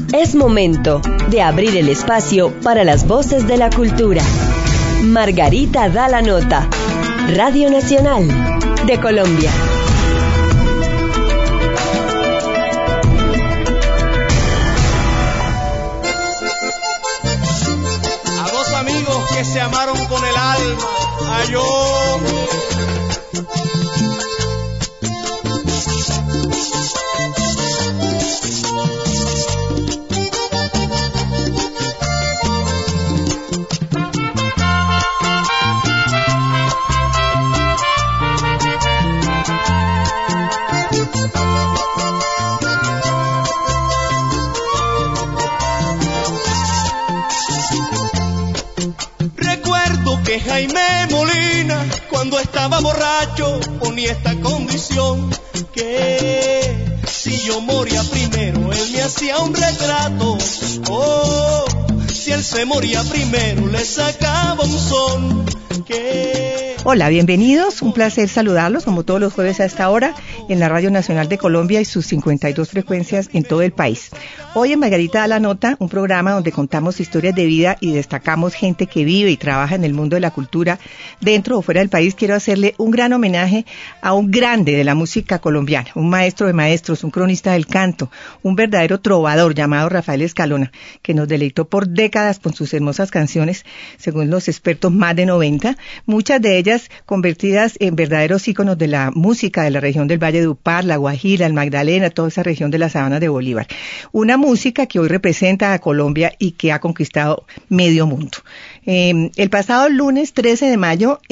Es momento de abrir el espacio para las voces de la cultura. Margarita da la nota. Radio Nacional de Colombia. A dos amigos que se amaron con el alma, a yo. Que Jaime Molina, cuando estaba borracho, ponía esta condición: que si yo moría primero, él me hacía un retrato. Oh, si él se moría primero, le sacaba un son. Hola, bienvenidos, un placer saludarlos como todos los jueves a esta hora en la Radio Nacional de Colombia y sus 52 frecuencias en todo el país. Hoy en Margarita da la nota, un programa donde contamos historias de vida y destacamos gente que vive y trabaja en el mundo de la cultura dentro o fuera del país. Quiero hacerle un gran homenaje a un grande de la música colombiana, un maestro de maestros, un cronista del canto, un verdadero trovador llamado Rafael Escalona, que nos deleitó por décadas con sus hermosas canciones, según los expertos más de 90, muchas de ellas convertidas en verdaderos íconos de la música de la región del Valle de Upar, La Guajira, el Magdalena, toda esa región de la sabana de Bolívar. Una música que hoy representa a Colombia y que ha conquistado medio mundo. El pasado lunes 13 de mayo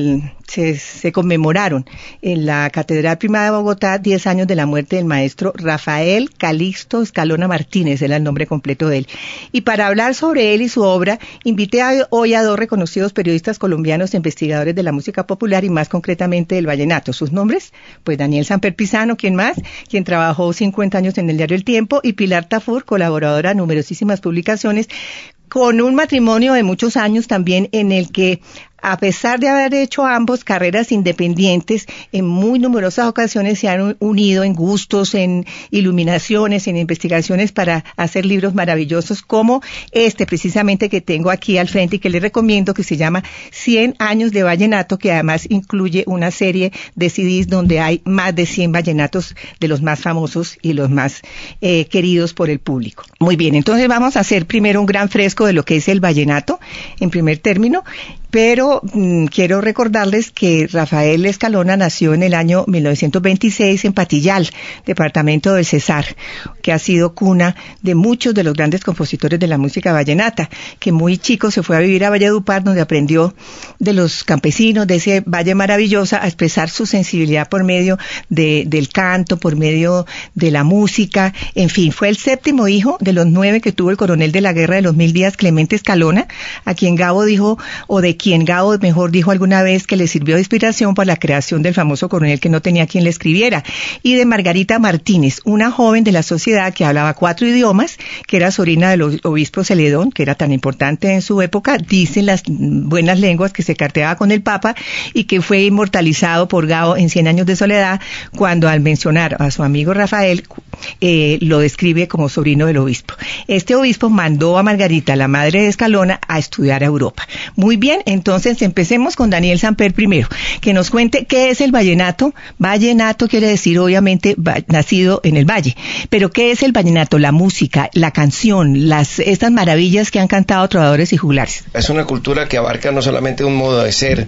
se conmemoraron en la Catedral Primada de Bogotá 10 años de la muerte del maestro Rafael Calixto Escalona Martínez, era el nombre completo de él. Y para hablar sobre él y su obra, invité hoy a dos reconocidos periodistas colombianos e investigadores de la música popular y más concretamente del vallenato. ¿Sus nombres? Pues Daniel Samper Pisano, ¿quién más? Quien trabajó 50 años en el diario El Tiempo, y Pilar Tafur, colaboradora de numerosísimas publicaciones, con un matrimonio de muchos años también en el que, a pesar de haber hecho ambos carreras independientes, en muy numerosas ocasiones se han unido en gustos, en iluminaciones, en investigaciones para hacer libros maravillosos como este precisamente que tengo aquí al frente y que les recomiendo, que se llama 100 años de vallenato, que además incluye una serie de CDs donde hay más de 100 vallenatos de los más famosos y los más queridos por el público. Muy bien, entonces vamos a hacer primero un gran fresco de lo que es el vallenato en primer término. Pero quiero recordarles que Rafael Escalona nació en el año 1926 en Patillal, departamento del Cesar, que ha sido cuna de muchos de los grandes compositores de la música vallenata, que muy chico se fue a vivir a Valledupar, donde aprendió de los campesinos de ese valle maravilloso a expresar su sensibilidad por medio del canto, por medio de la música. En fin, fue el séptimo hijo de los 9 que tuvo el coronel de la Guerra de los 1000 días, Clemente Escalona, a quien Gabo dijo, o de quien Gabo mejor dijo alguna vez que le sirvió de inspiración para la creación del famoso coronel que no tenía quien le escribiera, y de Margarita Martínez, una joven de la sociedad que hablaba 4 idiomas, que era sobrina del obispo Celedón, que era tan importante en su época, dicen las buenas lenguas, que se carteaba con el Papa y que fue inmortalizado por Gabo en 100 años de soledad, cuando al mencionar a su amigo Rafael lo describe como sobrino del obispo. Este obispo mandó a Margarita, la madre de Escalona, a estudiar a Europa. Muy bien, entonces empecemos con Daniel Samper primero, que nos cuente qué es el vallenato. Vallenato quiere decir obviamente nacido en el valle, pero qué es el vallenato, la música, la canción, estas maravillas que han cantado trovadores y juglares. Es una cultura que abarca no solamente un modo de ser,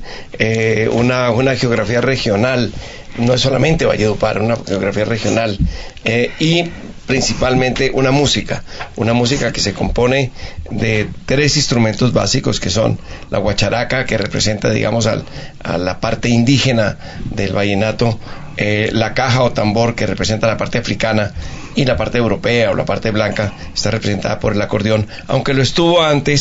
una geografía regional, no es solamente Valledupar, una geografía regional, y principalmente una música que se compone de 3 instrumentos básicos, que son la guacharaca, que representa, digamos, a la parte indígena del vallenato, la caja o tambor, que representa la parte africana, y la parte europea o la parte blanca está representada por el acordeón, aunque lo estuvo antes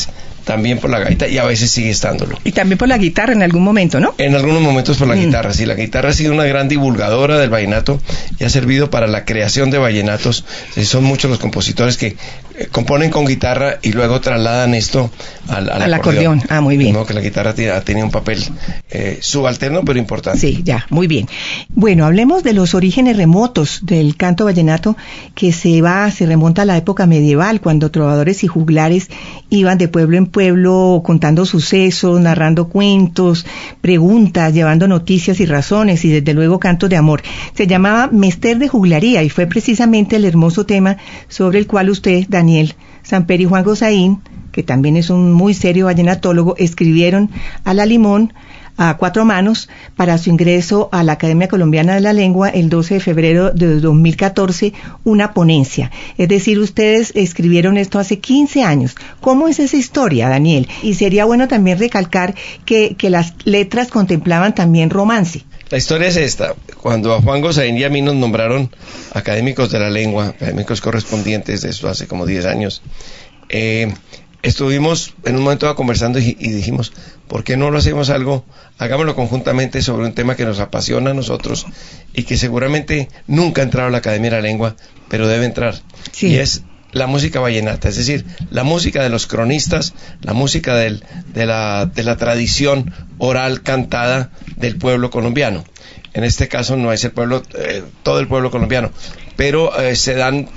también por la gaita, y a veces sigue estándolo. Y también por la guitarra en algún momento, ¿no? En algunos momentos por la guitarra, sí. La guitarra ha sido una gran divulgadora del vallenato y ha servido para la creación de vallenatos. Son muchos los compositores que componen con guitarra y luego trasladan esto al acordeón. Ah, muy bien. De modo que la guitarra ha tenido un papel subalterno, pero importante. Sí, ya, muy bien. Bueno, hablemos de los orígenes remotos del canto vallenato, que se remonta a la época medieval, cuando trovadores y juglares iban de pueblo en pueblo contando sucesos, narrando cuentos, preguntas, llevando noticias y razones, y desde luego cantos de amor. Se llamaba Mester de Juglaría, y fue precisamente el hermoso tema sobre el cual usted, Daniel Samper y Juan Gozaín, que también es un muy serio vallenatólogo, escribieron a la limón, a cuatro manos, para su ingreso a la Academia Colombiana de la Lengua el 12 de febrero de 2014, una ponencia. Es decir, ustedes escribieron esto hace 15 años. ¿Cómo es esa historia, Daniel? Y sería bueno también recalcar que las letras contemplaban también romance. La historia es esta. Cuando a Juan Gozaín y a mí nos nombraron académicos de la lengua, académicos correspondientes de esto hace como 10 años, estuvimos en un momento conversando y dijimos, ¿por qué no lo hacemos hagámoslo conjuntamente sobre un tema que nos apasiona a nosotros y que seguramente nunca ha entrado a la Academia de la Lengua, pero debe entrar? Sí. Y es la música vallenata, es decir, la música de los cronistas, la música de la tradición oral cantada del pueblo colombiano. En este caso no es el pueblo, todo el pueblo colombiano, pero se dan,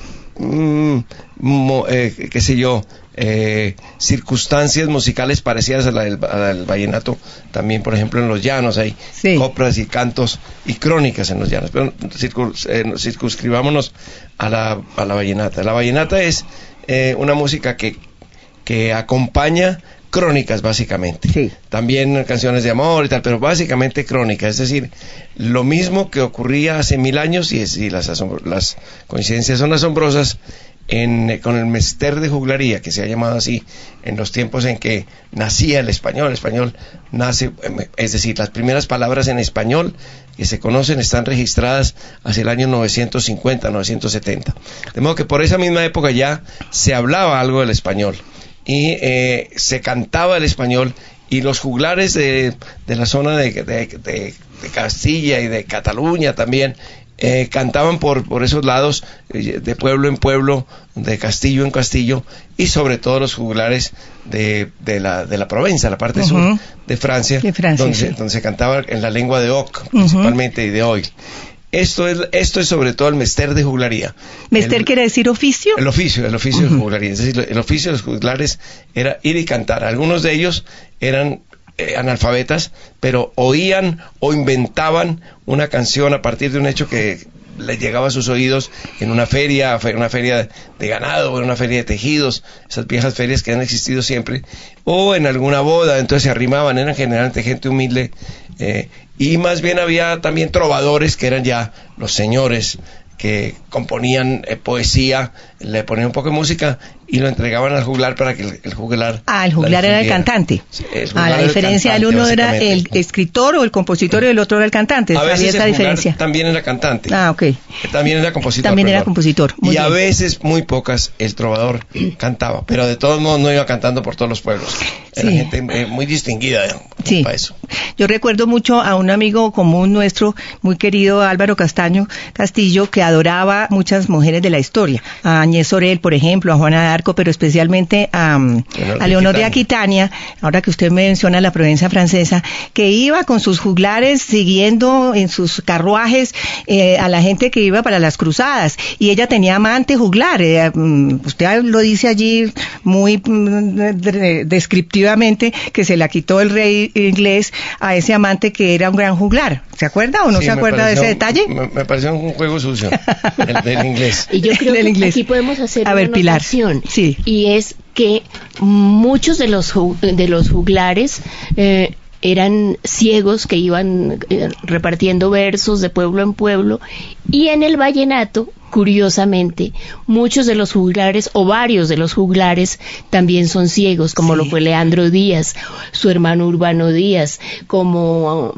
qué sé yo, circunstancias musicales parecidas a la del vallenato, también por ejemplo en los llanos hay coplas y cantos y crónicas en los llanos, pero circunscribámonos a la vallenata. La vallenata es una música que acompaña crónicas básicamente, también canciones de amor y tal, pero básicamente crónicas, es decir, lo mismo que ocurría hace 1000 años, y las coincidencias son asombrosas, con el Mester de Juglaría, que se ha llamado así en los tiempos en que nacía el español. El español nace, es decir, las primeras palabras en español que se conocen están registradas hacia el año 950, 970. De modo que por esa misma época ya se hablaba algo del español y se cantaba el español, y los juglares de la zona de Castilla y de Cataluña también cantaban por esos lados, de pueblo en pueblo, de castillo en castillo, y sobre todo los juglares de la Provenza, la parte sur de Francia, donde se cantaba en la lengua de Oc, principalmente, y de Oil. Esto es sobre todo el Mester de Juglaría. ¿Mester quiere decir oficio? El oficio de juglaría. Es decir, el oficio de los juglares era ir y cantar. Algunos de ellos eran analfabetas, pero oían o inventaban una canción a partir de un hecho que les llegaba a sus oídos en una feria de ganado, o en una feria de tejidos, esas viejas ferias que han existido siempre, o en alguna boda. Entonces se arrimaban, eran generalmente gente humilde, y más bien había también trovadores, que eran ya los señores que componían poesía, le ponían un poco de música y lo entregaban al juglar para que el juglar... el juglar era el cantante. La diferencia del uno era el escritor o el compositor y el otro era el cantante. A veces esa diferencia. También era cantante. Ok. También era compositor. Era compositor. Y a veces, muy pocas, el trovador cantaba, pero de todos modos no iba cantando por todos los pueblos. Era gente muy distinguida para eso. Yo recuerdo mucho a un amigo común nuestro, muy querido, Álvaro Castillo, que adoraba muchas mujeres de la historia. A Agnès Sorel, por ejemplo, a Juana de Arco, pero especialmente a Leonor de Aquitania, ahora que usted menciona la Provenza francesa, que iba con sus juglares siguiendo en sus carruajes a la gente que iba para las cruzadas, y ella tenía amante juglar. Usted lo dice allí muy descriptivamente, que se la quitó el rey inglés a ese amante que era un gran juglar. ¿Se acuerda o no se acuerda de ese detalle? Me pareció un juego sucio, el del inglés. Y yo creo que aquí podemos hacer una anotación, y es que muchos de los juglares eran ciegos que iban repartiendo versos de pueblo en pueblo, y en el vallenato, curiosamente, muchos de los juglares o varios de los juglares también son ciegos, como lo fue Leandro Díaz, su hermano Urbano Díaz, como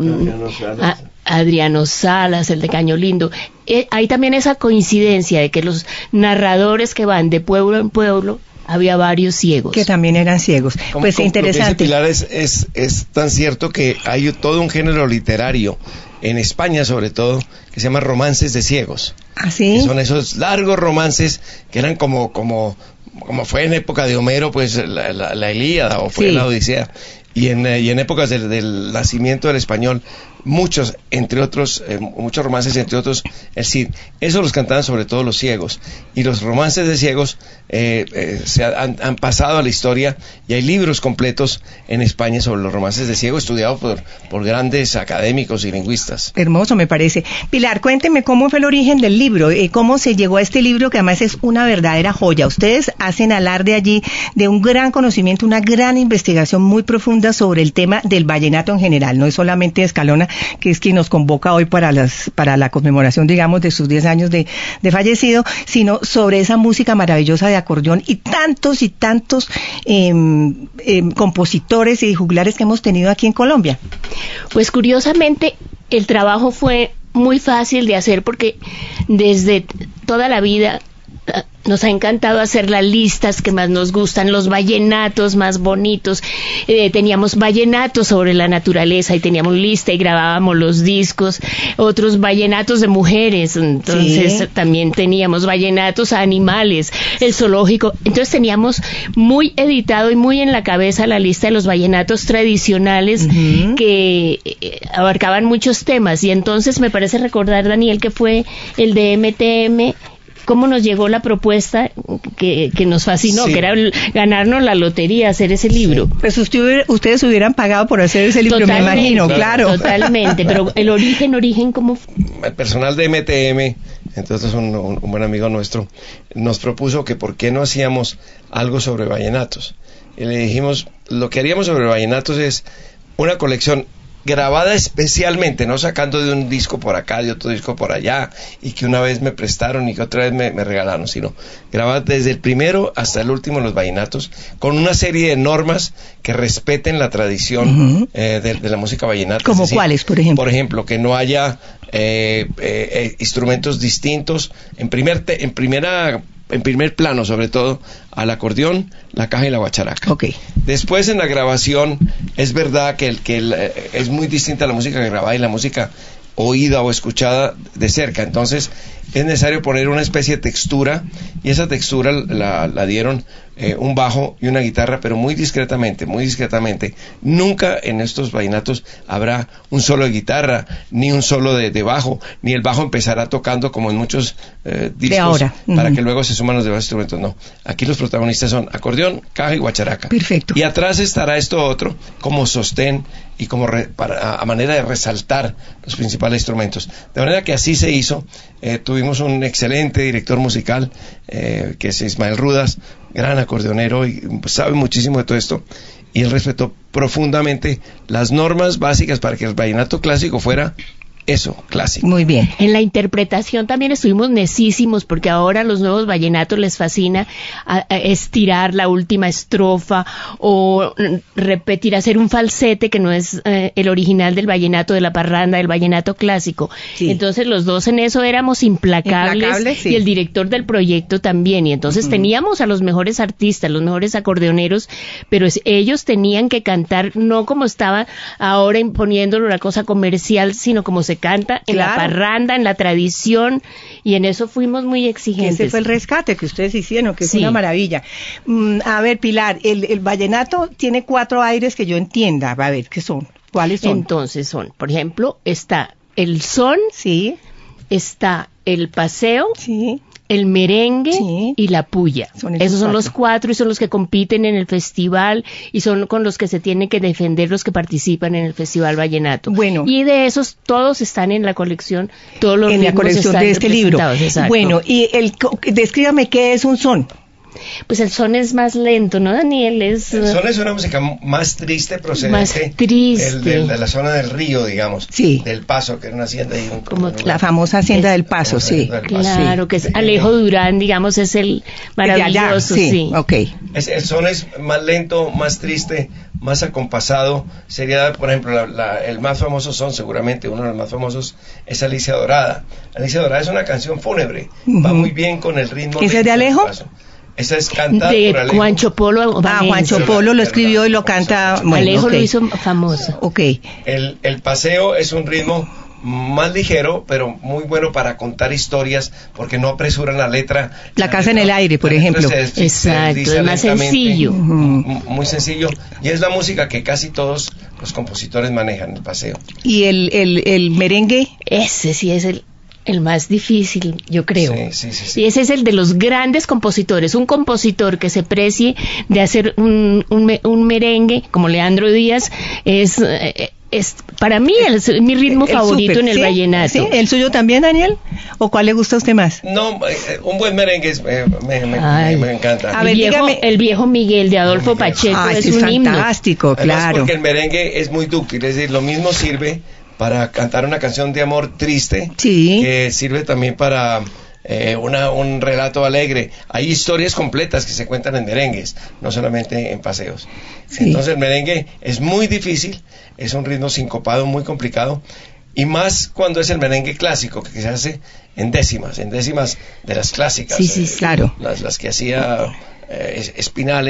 Adriano Salas, el de Caño Lindo. Hay también esa coincidencia de que los narradores que van de pueblo en pueblo había varios ciegos. Que también eran ciegos. Pues interesante. Lo que dice Pilar es tan cierto que hay todo un género literario, en España sobre todo, que se llama romances de ciegos. ¿Ah, sí? Que son esos largos romances que eran como fue en época de Homero, pues la Ilíada, o fue la Odisea. Y en épocas del nacimiento del español, muchos romances, entre otros el Cid. Eso los cantaban sobre todo los ciegos, y los romances de ciegos han pasado a la historia, y hay libros completos en España sobre los romances de ciegos, estudiados por grandes académicos y lingüistas. Hermoso, me parece. Pilar, cuénteme cómo fue el origen del libro, cómo se llegó a este libro, que además es una verdadera joya. Ustedes hacen alarde allí de un gran conocimiento, una gran investigación muy profunda sobre el tema del vallenato en general. No es solamente Escalona, que es quien nos convoca hoy para la conmemoración, digamos, de sus 10 años de fallecido, sino sobre esa música maravillosa de acordeón y tantos compositores y juglares que hemos tenido aquí en Colombia. Pues curiosamente el trabajo fue muy fácil de hacer, porque desde toda la vida nos ha encantado hacer las listas que más nos gustan, los vallenatos más bonitos. Teníamos vallenatos sobre la naturaleza y teníamos lista y grabábamos los discos, otros vallenatos de mujeres, entonces también teníamos vallenatos a animales, el zoológico. Entonces teníamos muy editado y muy en la cabeza la lista de los vallenatos tradicionales que abarcaban muchos temas. Y entonces me parece recordar, Daniel, que fue el de MTM, cómo nos llegó la propuesta que nos fascinó, que era ganarnos la lotería, hacer ese libro. Pues ustedes hubieran pagado por hacer ese libro, me imagino, claro. Totalmente, pero el origen, ¿cómo? El personal de MTM, entonces un buen amigo nuestro, nos propuso que por qué no hacíamos algo sobre vallenatos. Y le dijimos, lo que haríamos sobre vallenatos es una colección grabada especialmente, no sacando de un disco por acá, de otro disco por allá, y que una vez me prestaron y que otra vez me regalaron, sino grabada desde el primero hasta el último los vallenatos, con una serie de normas que respeten la tradición de la música vallenata. ¿Como cuáles, por ejemplo? Por ejemplo, que no haya instrumentos distintos, en primer plano, sobre todo, al acordeón, la caja y la guacharaca. Okay. Después, en la grabación, es verdad que es muy distinta la música grabada y la música oída o escuchada de cerca. Entonces, es necesario poner una especie de textura, y esa textura la dieron un bajo y una guitarra, pero muy discretamente. Nunca en estos vallenatos habrá un solo de guitarra, ni un solo de bajo, ni el bajo empezará tocando como en muchos discos de ahora, para que luego se suman los demás instrumentos. No, aquí los protagonistas son acordeón, caja y guacharaca. Perfecto. Y atrás estará esto otro como sostén y como a manera de resaltar los principales instrumentos. De manera que así se hizo. Tuvimos un excelente director musical, que es Ismael Rudas, gran acordeonero, y sabe muchísimo de todo esto, y él respetó profundamente las normas básicas para que el vallenato clásico fuera eso, clásico. Muy bien. En la interpretación también estuvimos necísimos, porque ahora a los nuevos vallenatos les fascina estirar la última estrofa o repetir, hacer un falsete que no es el original del vallenato, de la parranda, del vallenato clásico. Sí. Entonces los dos en eso éramos implacables sí. Y el director del proyecto también. Y entonces teníamos a los mejores artistas, los mejores acordeoneros, pero ellos tenían que cantar no como estaba ahora imponiéndolo una cosa comercial, sino como se canta en la parranda, en la tradición, y en eso fuimos muy exigentes. Ese fue el rescate que ustedes hicieron, que es una maravilla. A ver, Pilar, el vallenato tiene 4 aires que yo entienda. A ver, ¿qué son? ¿Cuáles son? Entonces son, por ejemplo, está el son, sí, está el paseo, sí, el merengue sí. Y la puya. Esos son los 4 y son los que compiten en el festival y son con los que se tienen que defender los que participan en el Festival Vallenato. Bueno. Y de esos todos están en la colección, todos los en la colección de este libro. Exacto. Bueno, y descríbame qué es un son. Pues el son es más lento, ¿no, Daniel? El son es una música más triste, procedente más triste. De la zona del río, digamos, sí. Del Paso, que era una hacienda ahí, como la famosa hacienda del Paso, sí. Claro, que es Alejo Durán, digamos, es el maravilloso, sí. Okay. El son es más lento, más triste, más acompasado. Sería, por ejemplo, el más famoso son, seguramente uno de los más famosos, es Alicia Dorada. Alicia Dorada es una canción fúnebre, va muy bien con el ritmo. ¿Ese es de Alejo? Esa es cantada de por Alejo. Juancho Polo. Juancho Polo lo escribió y lo canta. Bueno, Alejo lo hizo famoso. Okay. El paseo es un ritmo más ligero, pero muy bueno para contar historias, porque no apresuran la letra. La casa en el aire, por ejemplo. Exacto, es más sencillo. Muy sencillo, y es la música que casi todos los compositores manejan, el paseo. ¿Y el merengue? Ese sí es el más difícil, yo creo. Sí. Y ese es el de los grandes compositores. Un compositor que se precie de hacer un merengue, como Leandro Díaz, es para mí mi ritmo favorito en el vallenato. ¿Sí? ¿El suyo también, Daniel? ¿O cuál le gusta a usted más? No, un buen merengue me encanta. A ver, el viejo Miguel de Adolfo Pacheco es un himno. Fantástico, claro. Además, porque el merengue es muy dúctil, es decir, lo mismo sirve para cantar una canción de amor triste, que sirve también para un relato alegre. Hay historias completas que se cuentan en merengues, no solamente en paseos. Sí. Entonces el merengue es muy difícil, es un ritmo sincopado muy complicado, y más cuando es el merengue clásico, que se hace en décimas de las clásicas. Sí, claro. Las que hacía Espinal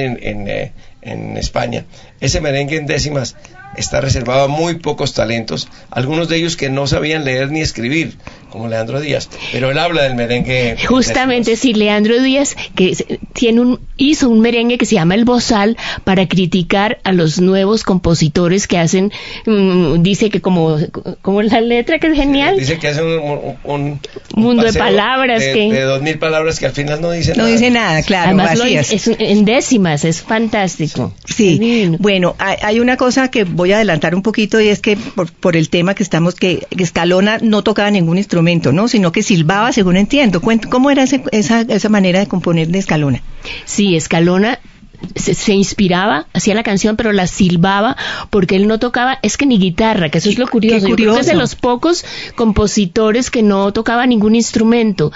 en España. Ese merengue en décimas está reservado a muy pocos talentos, algunos de ellos que no sabían leer ni escribir, como Leandro Díaz, pero él habla del merengue. Justamente, sí, Leandro Díaz, que hizo un merengue que se llama El Bozal, para criticar a los nuevos compositores que hacen, dice que como la letra, que es genial. Dice que hace un mundo de palabras, de 2000 palabras que al final no dice nada. No dice nada, claro. Además es en décimas, es fantástico. Sí, bueno, hay una cosa que voy a adelantar un poquito, y es que por el tema que estamos, que Escalona no tocaba ningún instrumento, ¿no? Sino que silbaba, según entiendo. ¿Cómo era esa manera de componer de Escalona? Sí, Escalona se inspiraba, hacía la canción, pero la silbaba, porque él no tocaba, es que ni guitarra, que eso es lo curioso. Yo creo que es de los pocos compositores que no tocaba ningún instrumento,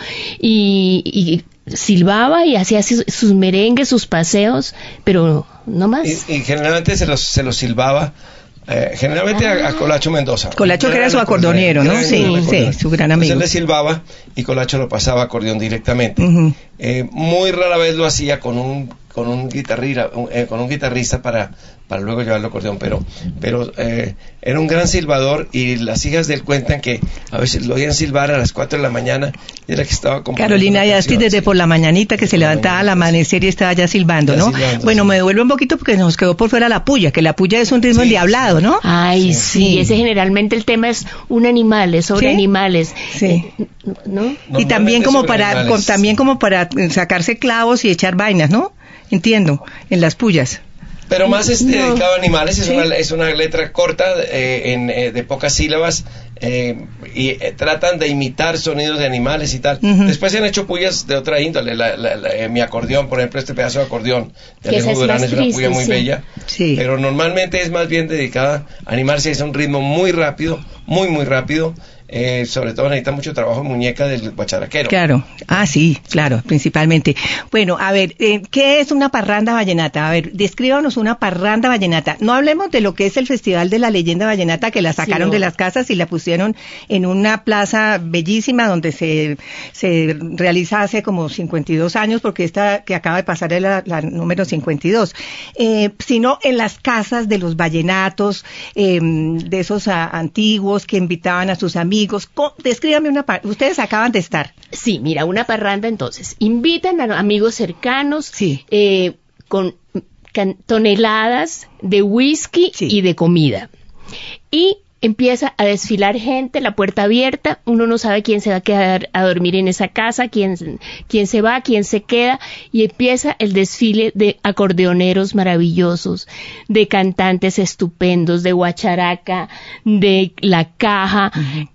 y silbaba y hacía sus merengues, sus paseos, pero no más. Y generalmente se los silbaba. Generalmente a Colacho Mendoza. Colacho, que era su acordeonero, ¿no? Sí, su gran amigo. Entonces le silbaba y Colacho lo pasaba acordeón directamente. Muy rara vez lo hacía con un guitarrista para luego llevarlo acordeón, pero era un gran silbador, y las hijas de él cuentan que a veces lo oían silbar a las 4 de la mañana, y era que estaba Carolina Yasti desde por la mañanita, que se levantaba al amanecer y estaba ya silbando, ¿no? Bueno, sí. Me devuelvo un poquito porque nos quedó por fuera la puya, que la puya es un ritmo endiablado, ¿no? Ay, sí, ese generalmente el tema es sobre animales. Sí. ¿No? Y también como para sacarse clavos y echar vainas, ¿no? Entiendo, en las puyas. Pero más dedicado a animales, es una letra corta, de pocas sílabas, y tratan de imitar sonidos de animales y tal. Después se han hecho puyas de otra índole. Mi acordeón, por ejemplo, este pedazo de acordeón de Alejo Durán es una puya muy bella, pero normalmente es más bien dedicada a animarse. Es un ritmo muy rápido, muy rápido. Sobre todo necesita mucho trabajo de muñeca del guacharaquero. Claro, sí, claro, principalmente. Bueno, a ver, ¿qué es una parranda vallenata? A ver, descríbanos una parranda vallenata. No hablemos de lo que es el Festival de la Leyenda Vallenata, que la sacaron de las casas y la pusieron en una plaza bellísima donde se realiza hace como 52 años, porque esta que acaba de pasar es la número 52, sino en las casas de los vallenatos, de esos antiguos que invitaban a sus amigos. Descríbame ustedes acaban de estar. Sí, mira, una parranda entonces. Invitan a amigos cercanos, con toneladas de whisky y de comida. Y empieza a desfilar gente, la puerta abierta, uno no sabe quién se va a quedar a dormir en esa casa, quién se va, quién se queda, y empieza el desfile de acordeoneros maravillosos, de cantantes estupendos, de guacharaca, de la caja,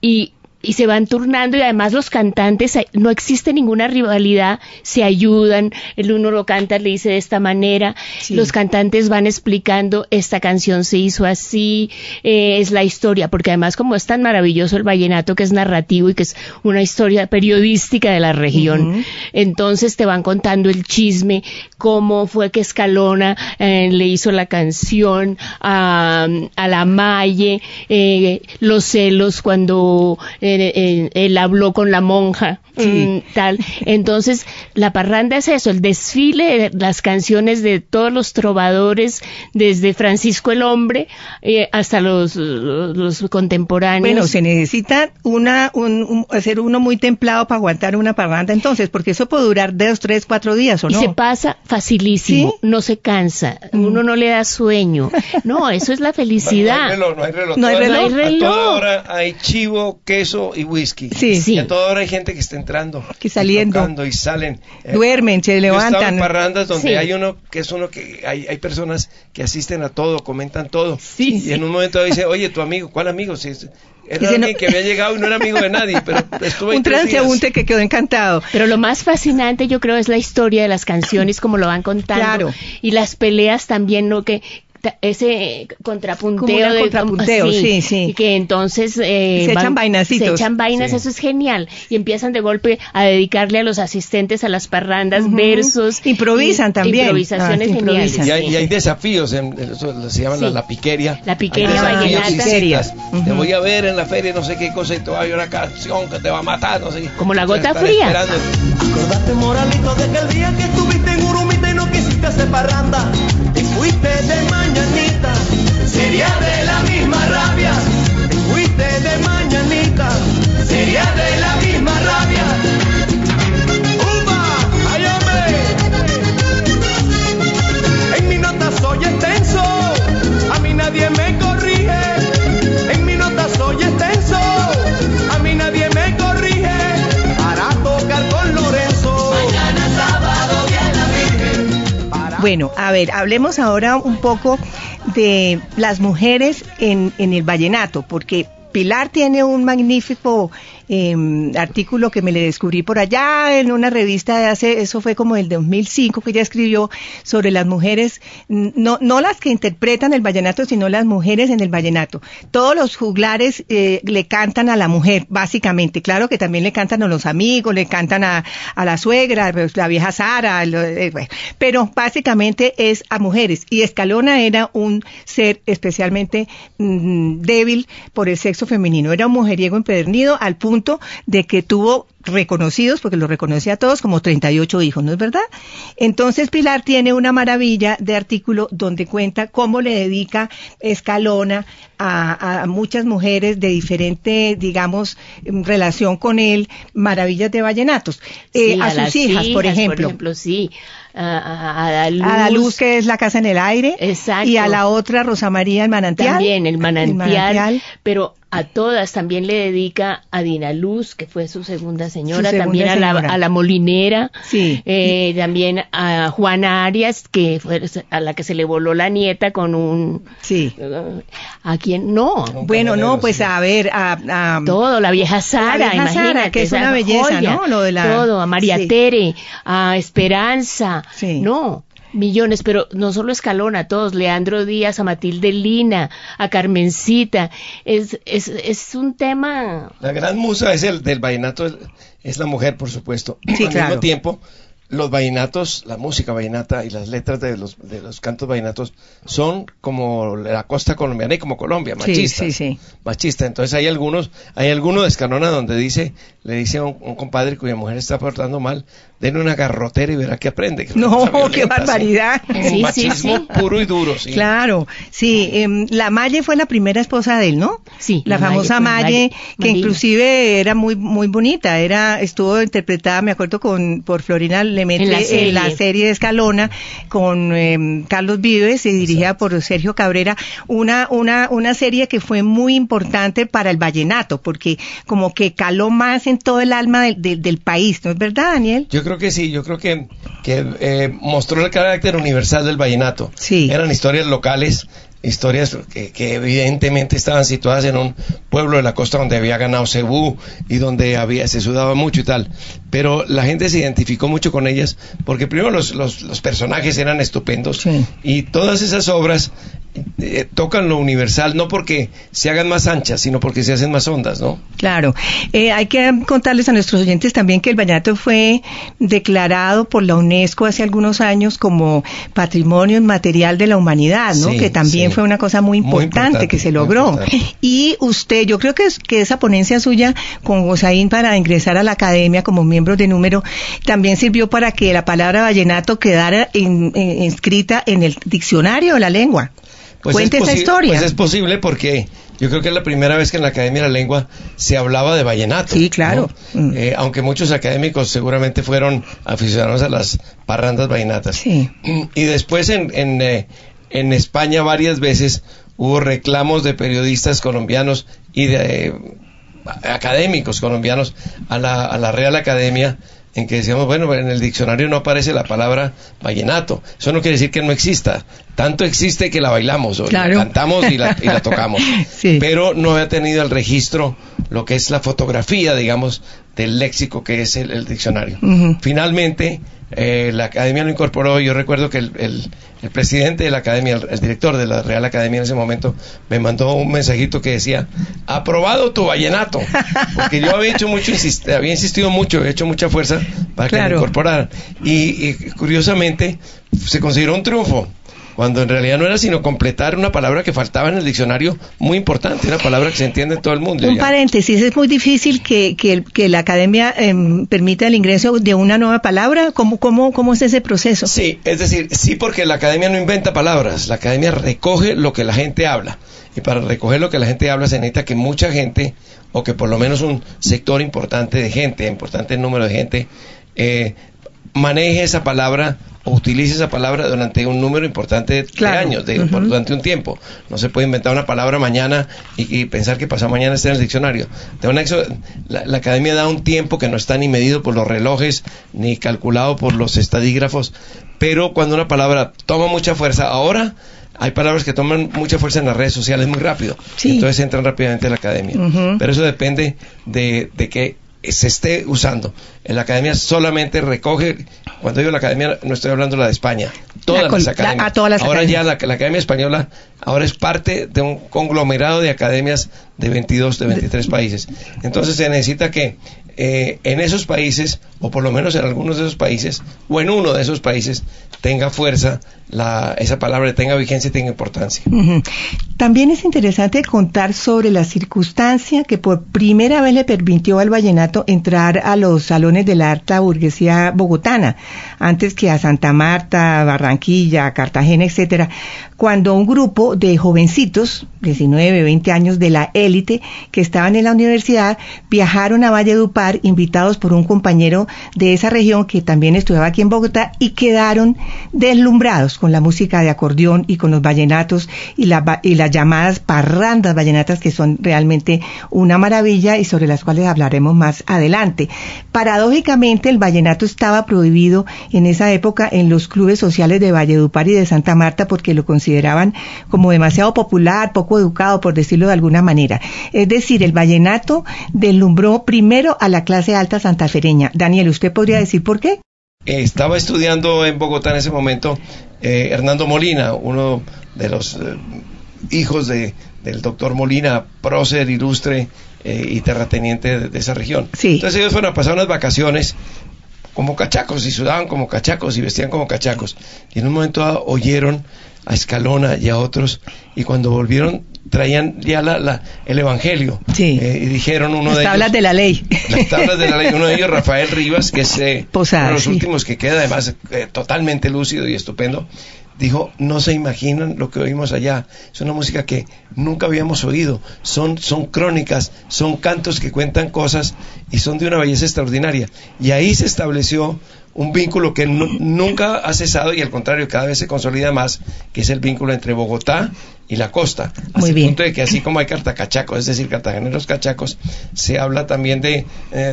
y se van turnando, y además los cantantes, no existe ninguna rivalidad, se ayudan, el uno lo canta, le dice de esta manera, los cantantes van explicando, esta canción se hizo así, es la historia, porque además como es tan maravilloso el vallenato, que es narrativo y que es una historia periodística de la región, entonces te van contando el chisme, cómo fue que Escalona le hizo la canción a la Maye, los celos cuando él habló con la monja, tal. Entonces, la parranda es eso, el desfile de las canciones de todos los trovadores, desde Francisco el Hombre hasta los contemporáneos. Bueno, se necesita ser uno muy templado para aguantar una parranda entonces, porque eso puede durar 2, 3, 4 días, ¿o no? Y se pasa facilísimo, ¿sí? No se cansa, uno no le da sueño. No, eso es la felicidad. No hay reloj. A toda hora hay chivo, queso y whisky. Sí. Y a toda hora hay gente que está entrando, que saliendo, y tocando y salen. Duermen, se levantan. Yo estaba en parrandas donde hay uno que hay personas que asisten a todo, comentan todo. Sí. Y en un momento dice, oye, tu amigo, ¿cuál amigo? Si era alguien que había llegado y no era amigo de nadie, pero estuvo un transeúnte que quedó encantado. Pero lo más fascinante, yo creo, es la historia de las canciones, como lo van contando. Claro. Y las peleas también, ¿no? Que ese contrapunteo, sí. Y que entonces se echan vainacitos. Se echan vainas, eso es genial. Y empiezan de golpe a dedicarle a los asistentes a las parrandas versos. Improvisan también. Improvisaciones geniales. Y hay desafíos, eso se llama la piquería. La piquería vallenata. Te voy a ver en la feria, no sé qué cosa, y te va a una canción que te va a matar, no sé. Como la gota fría. Acordate, Moralito, de que el día que estuviste en Urumita y no quisiste hacer parranda, te fuiste de mañanita, sería de la misma rabia. Te fuiste de mañanita, sería de la misma rabia. ¡Uva! ¡Ay, hombre! En mi nota soy extenso, a mí nadie me corrige. En mi nota soy extenso, a mí nadie me corrige. Para tocar con Lorenzo, mañana sábado viene la Virgen. Bueno, a ver, hablemos ahora un poco de las mujeres en el vallenato, porque Pilar tiene un magnífico artículo que me le descubrí por allá en una revista eso fue como el 2005, que ella escribió sobre las mujeres, no las que interpretan el vallenato, sino las mujeres en el vallenato. Todos los juglares le cantan a la mujer, básicamente. Claro que también le cantan a los amigos, le cantan a la suegra, la vieja Sara, bueno, pero básicamente es a mujeres. Y Escalona era un ser especialmente débil por el sexo femenino. Era un mujeriego empedernido al punto de que tuvo reconocidos, porque los reconocía a todos, como 38 hijos, ¿no es verdad? Entonces Pilar tiene una maravilla de artículo donde cuenta cómo le dedica Escalona a muchas mujeres de diferente, digamos, relación con él, maravillas de vallenatos. A sus hijas, por ejemplo. Sí. A Adaluz, que es La casa en el aire. Exacto. Y a la otra, Rosa María, el manantial. También, el manantial. Pero a todas también le dedica a Dinaluz, que fue su segunda señora, también a la Molinera, sí. También a Juana Arias, que fue a la que se le voló la nieta con un... Sí. ¿A quién? No. Bueno, no, pues a ver, todo, la vieja Sara, imagínate. Que es una belleza, joya, ¿no? Lo de todo, a María Tere, a Esperanza, sí. No. Millones, pero no solo Escalona, todos, Leandro Díaz, a Matilde Lina, a Carmencita, es un tema... La gran musa del vallenato es la mujer, por supuesto. Sí, al mismo tiempo, los vallenatos, la música vallenata y las letras de los cantos vallenatos son como la costa colombiana y como Colombia, machistas. Sí. Machista. Entonces hay alguno de Escalona donde le dice a un compadre cuya mujer está portando mal, denle una garrotera y verá que aprende. Que qué barbaridad. Sí. Machismo puro y duro, sí. Claro, sí. La Malle fue la primera esposa de él, ¿no? Sí. La famosa Malle, que inclusive era muy muy bonita. Estuvo interpretada, me acuerdo, por Florina Lemaitre en la serie de Escalona, con Carlos Vives y dirigida por Sergio Cabrera. Una serie que fue muy importante para el vallenato, porque como que caló más en todo el alma del país, ¿no es verdad, Daniel? Yo creo que sí, yo creo que mostró el carácter universal del vallenato. Sí. Eran historias locales, historias que evidentemente estaban situadas en un pueblo de la costa donde había ganado Cebú y donde se sudaba mucho y tal, pero la gente se identificó mucho con ellas porque primero los personajes eran estupendos, sí. Y todas esas obras tocan lo universal, no porque se hagan más anchas, sino porque se hacen más hondas, ¿no? Claro. Hay que contarles a nuestros oyentes también que el vallenato fue declarado por la UNESCO hace algunos años como Patrimonio Inmaterial de la Humanidad, ¿no? Sí, que también fue una cosa muy importante que se logró. Y usted, yo creo que esa ponencia suya con Gozaín para ingresar a la academia como miembro de número, también sirvió para que la palabra vallenato quedara inscrita en el diccionario de la lengua. Pues cuente esa historia. Pues es posible porque yo creo que es la primera vez que en la Academia de la Lengua se hablaba de vallenato. Sí, claro. ¿No? Aunque muchos académicos seguramente fueron aficionados a las parrandas vallenatas. Sí. Y después en España varias veces hubo reclamos de periodistas colombianos y de académicos colombianos a la Real Academia, en que decíamos, bueno, en el diccionario no aparece la palabra vallenato. Eso no quiere decir que no exista. Tanto existe que la bailamos, o claro, la cantamos y la tocamos. Sí. Pero no había tenido el registro, lo que es la fotografía, digamos, del léxico que es el diccionario. Uh-huh. Finalmente, la Academia lo incorporó. Yo recuerdo que el presidente de la Academia, el director de la Real Academia en ese momento, me mandó un mensajito que decía, aprobado tu vallenato, porque yo había insistido mucho, había hecho mucha fuerza para que lo incorporaran. Y curiosamente, se consideró un triunfo, cuando en realidad no era sino completar una palabra que faltaba en el diccionario, muy importante, una palabra que se entiende en todo el mundo. Un paréntesis, ¿es muy difícil que la academia permita el ingreso de una nueva palabra? ¿Cómo es ese proceso? Sí, es decir, sí, porque la academia no inventa palabras, la academia recoge lo que la gente habla, y para recoger lo que la gente habla se necesita que mucha gente, o que por lo menos un sector importante de gente, importante número de gente, maneje esa palabra o utilice esa palabra durante un número importante de años, durante un tiempo. No se puede inventar una palabra mañana y pensar que pasado mañana está en el diccionario. La academia da un tiempo que no está ni medido por los relojes, ni calculado por los estadígrafos, pero cuando una palabra toma mucha fuerza, ahora hay palabras que toman mucha fuerza en las redes sociales muy rápido, entonces entran rápidamente a la academia. Pero eso depende de que se esté usando. En la academia solamente recoge, cuando digo la academia no estoy hablando de la de España, todas las academias. Ahora ya la Academia Española ahora es parte de un conglomerado de academias de 22, de 23 países. Entonces se necesita que en esos países, o por lo menos en algunos de esos países, o en uno de esos países, tenga fuerza esa palabra, tenga vigencia y tenga importancia. Uh-huh. También es interesante contar sobre la circunstancia que por primera vez le permitió al vallenato entrar a los salones de la alta burguesía bogotana, antes que a Santa Marta, Barranquilla, Cartagena, etcétera, cuando un grupo de jovencitos, 19, 20 años, de la élite que estaban en la universidad, viajaron a Valledupar, invitados por un compañero de esa región que también estudiaba aquí en Bogotá, y quedaron deslumbrados con la música de acordeón y con los vallenatos y las llamadas parrandas vallenatas, que son realmente una maravilla y sobre las cuales hablaremos más adelante. Paradójicamente, el vallenato estaba prohibido en esa época en los clubes sociales de Valledupar y de Santa Marta porque lo consideraban como demasiado popular, poco educado, por decirlo de alguna manera. Es decir, el vallenato deslumbró primero a la clase alta santafereña. Daniel, ¿usted podría decir por qué? Estaba estudiando en Bogotá en ese momento Hernando Molina, uno de los hijos del doctor Molina, prócer ilustre y terrateniente de esa región. Sí. Entonces ellos fueron a pasar unas vacaciones como cachacos, y sudaban como cachacos y vestían como cachacos, y en un momento dado oyeron a Escalona y a otros, y cuando volvieron traían ya el Evangelio. Sí. Y dijeron uno las de ellos... tablas de la ley. Las tablas de la ley. Uno de ellos, Rafael Rivas, que es Posada, uno de los últimos que queda, además totalmente lúcido y estupendo, dijo, no se imaginan lo que oímos allá. Es una música que nunca habíamos oído. Son crónicas, son cantos que cuentan cosas y son de una belleza extraordinaria. Y ahí se estableció un vínculo que nunca ha cesado, y al contrario, cada vez se consolida más, que es el vínculo entre Bogotá y la costa. Hasta el punto de que así como hay cartacachacos, es decir, cartageneros cachacos, se habla también de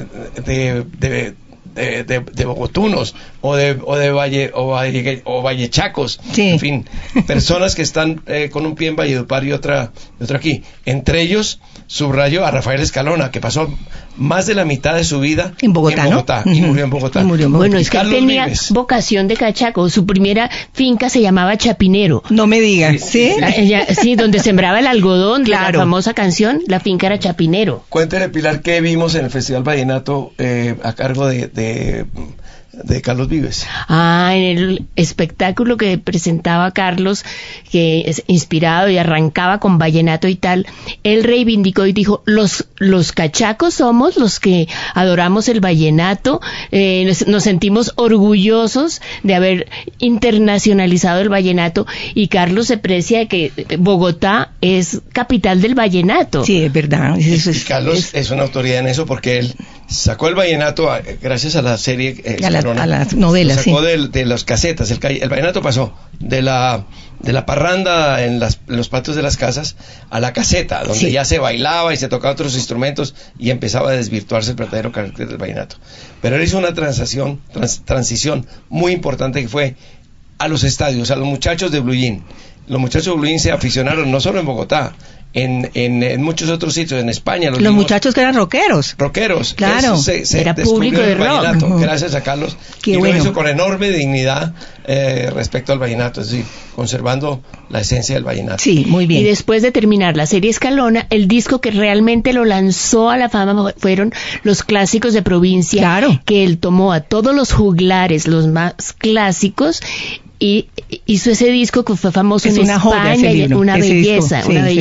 bogotunos o de vallechacos, sí. En fin, personas que están con un pie en Valledupar y otra aquí. Entre ellos subrayo a Rafael Escalona, que pasó más de la mitad de su vida en Bogotá, y murió en Bogotá. Bueno, es que él tenía vocación de cachaco. Su primera finca se llamaba Chapinero. No me digas, ¿sí? Sí, donde sembraba el algodón, claro. De la famosa canción, la finca era Chapinero. Cuéntele, Pilar, ¿qué vimos en el Festival Vallenato a cargo de Carlos Vives? En el espectáculo que presentaba Carlos, que es inspirado y arrancaba con vallenato y tal, él reivindicó y dijo, los cachacos somos los que adoramos el vallenato, nos sentimos orgullosos de haber internacionalizado el vallenato, y Carlos se precia de que Bogotá es capital del vallenato. Sí, es verdad. Carlos es una autoridad en eso, porque él sacó el vallenato gracias a la serie a las novelas, sacó de las casetas. El vallenato pasó de la parranda en los patios de las casas a la caseta, donde ya se bailaba y se tocaba otros instrumentos y empezaba a desvirtuarse el verdadero carácter del vallenato. Pero él hizo una transición muy importante, que fue a los estadios, a los muchachos de Blue Jean. Los muchachos de Blue Jean se aficionaron no solo en Bogotá, en muchos otros sitios, en España. Los muchachos que eran rockeros, claro, era público de rock. Gracias a Carlos, y lo hizo con enorme dignidad respecto al vallenato, es decir, conservando la esencia del vallenato. Sí, muy bien. Y después de terminar la serie Escalona, el disco que realmente lo lanzó a la fama fueron los clásicos de provincia, claro, que él tomó a todos los juglares, los más clásicos, y hizo ese disco que fue famoso en España, y una belleza.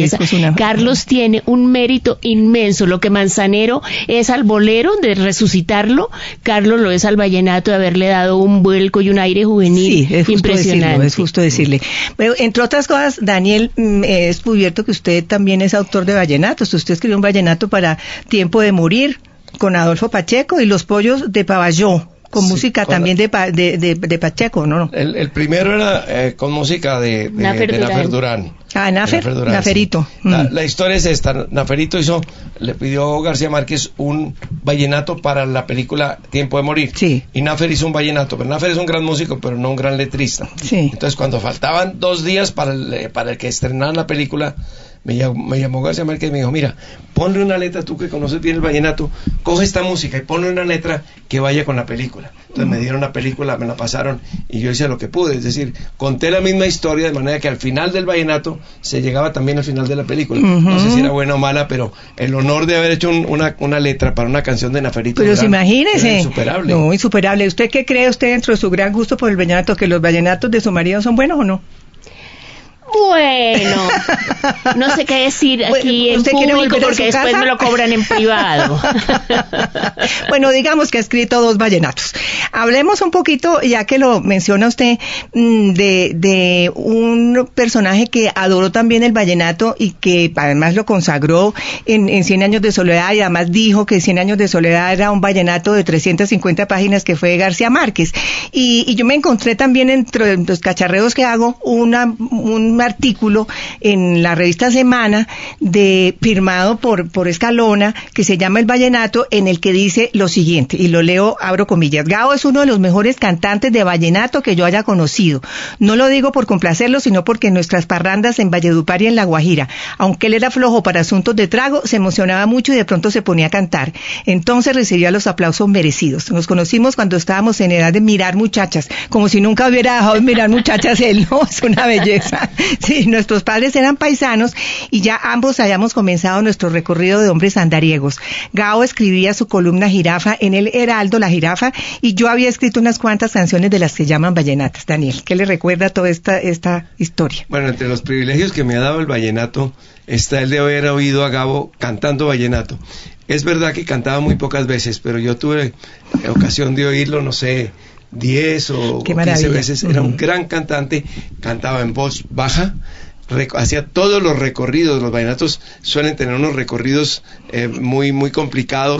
Carlos tiene un mérito inmenso. Lo que Manzanero es al bolero, de resucitarlo, Carlos lo es al vallenato, de haberle dado un vuelco y un aire juvenil impresionante. Es justo decirle. Pero, entre otras cosas, Daniel, he descubierto que usted también es autor de vallenatos. Usted escribió un vallenato para Tiempo de Morir, con Adolfo Pacheco, y Los Pollos de Paballó, con música también de Pacheco, ¿no? El primero era con música de Nafer Durán. Naferito. La historia es esta. Naferito le pidió García Márquez un vallenato para la película Tiempo de Morir. Sí. Y Nafer hizo un vallenato, pero Nafer es un gran músico, pero no un gran letrista. Sí. Entonces, cuando faltaban 2 días para el que estrenaran la película, me llamó García Márquez y me dijo, mira, ponle una letra, tú que conoces bien el vallenato, coge esta música y ponle una letra que vaya con la película. Entonces me dieron la película, me la pasaron y yo hice lo que pude, es decir, conté la misma historia de manera que al final del vallenato se llegaba también al final de la película. No sé si era buena o mala, pero el honor de haber hecho una letra para una canción de Naferito. Pero imagínese. Era insuperable. No, insuperable. ¿Usted qué cree dentro de su gran gusto por el vallenato, que los vallenatos de su marido son buenos o no? Bueno, no sé qué decir aquí en público, porque después me lo cobran en privado. Bueno, digamos que ha escrito 2 vallenatos. Hablemos un poquito, ya que lo menciona usted, de un personaje que adoró también el vallenato y que además lo consagró en 100 años de soledad, y además dijo que 100 años de soledad era un vallenato de 350 páginas, que fue García Márquez. Y yo me encontré también entre los cacharreos que hago un artículo en la revista Semana firmado por Escalona, que se llama El Vallenato, en el que dice lo siguiente, y lo leo, abro comillas: Gao es uno de los mejores cantantes de vallenato que yo haya conocido. No lo digo por complacerlo, sino porque en nuestras parrandas en Valledupar y en La Guajira, aunque él era flojo para asuntos de trago, se emocionaba mucho y de pronto se ponía a cantar. Entonces recibía los aplausos merecidos. Nos conocimos cuando estábamos en edad de mirar muchachas, como si nunca hubiera dejado de mirar muchachas él, ¿no? Es una belleza. Sí, nuestros padres eran paisanos y ya ambos habíamos comenzado nuestro recorrido de hombres andariegos. Gao escribía su columna Jirafa en el Heraldo, La Jirafa, y yo había escrito unas cuantas canciones de las que llaman vallenatas. Daniel, ¿qué le recuerda toda esta historia? Bueno, entre los privilegios que me ha dado el vallenato está el de haber oído a Gabo cantando vallenato. Es verdad que cantaba muy pocas veces, pero yo tuve ocasión de oírlo, no sé, 10 o 15 veces. Era un gran cantante, cantaba en voz baja, hacía todos los recorridos. Los vallenatos suelen tener unos recorridos muy muy complicados,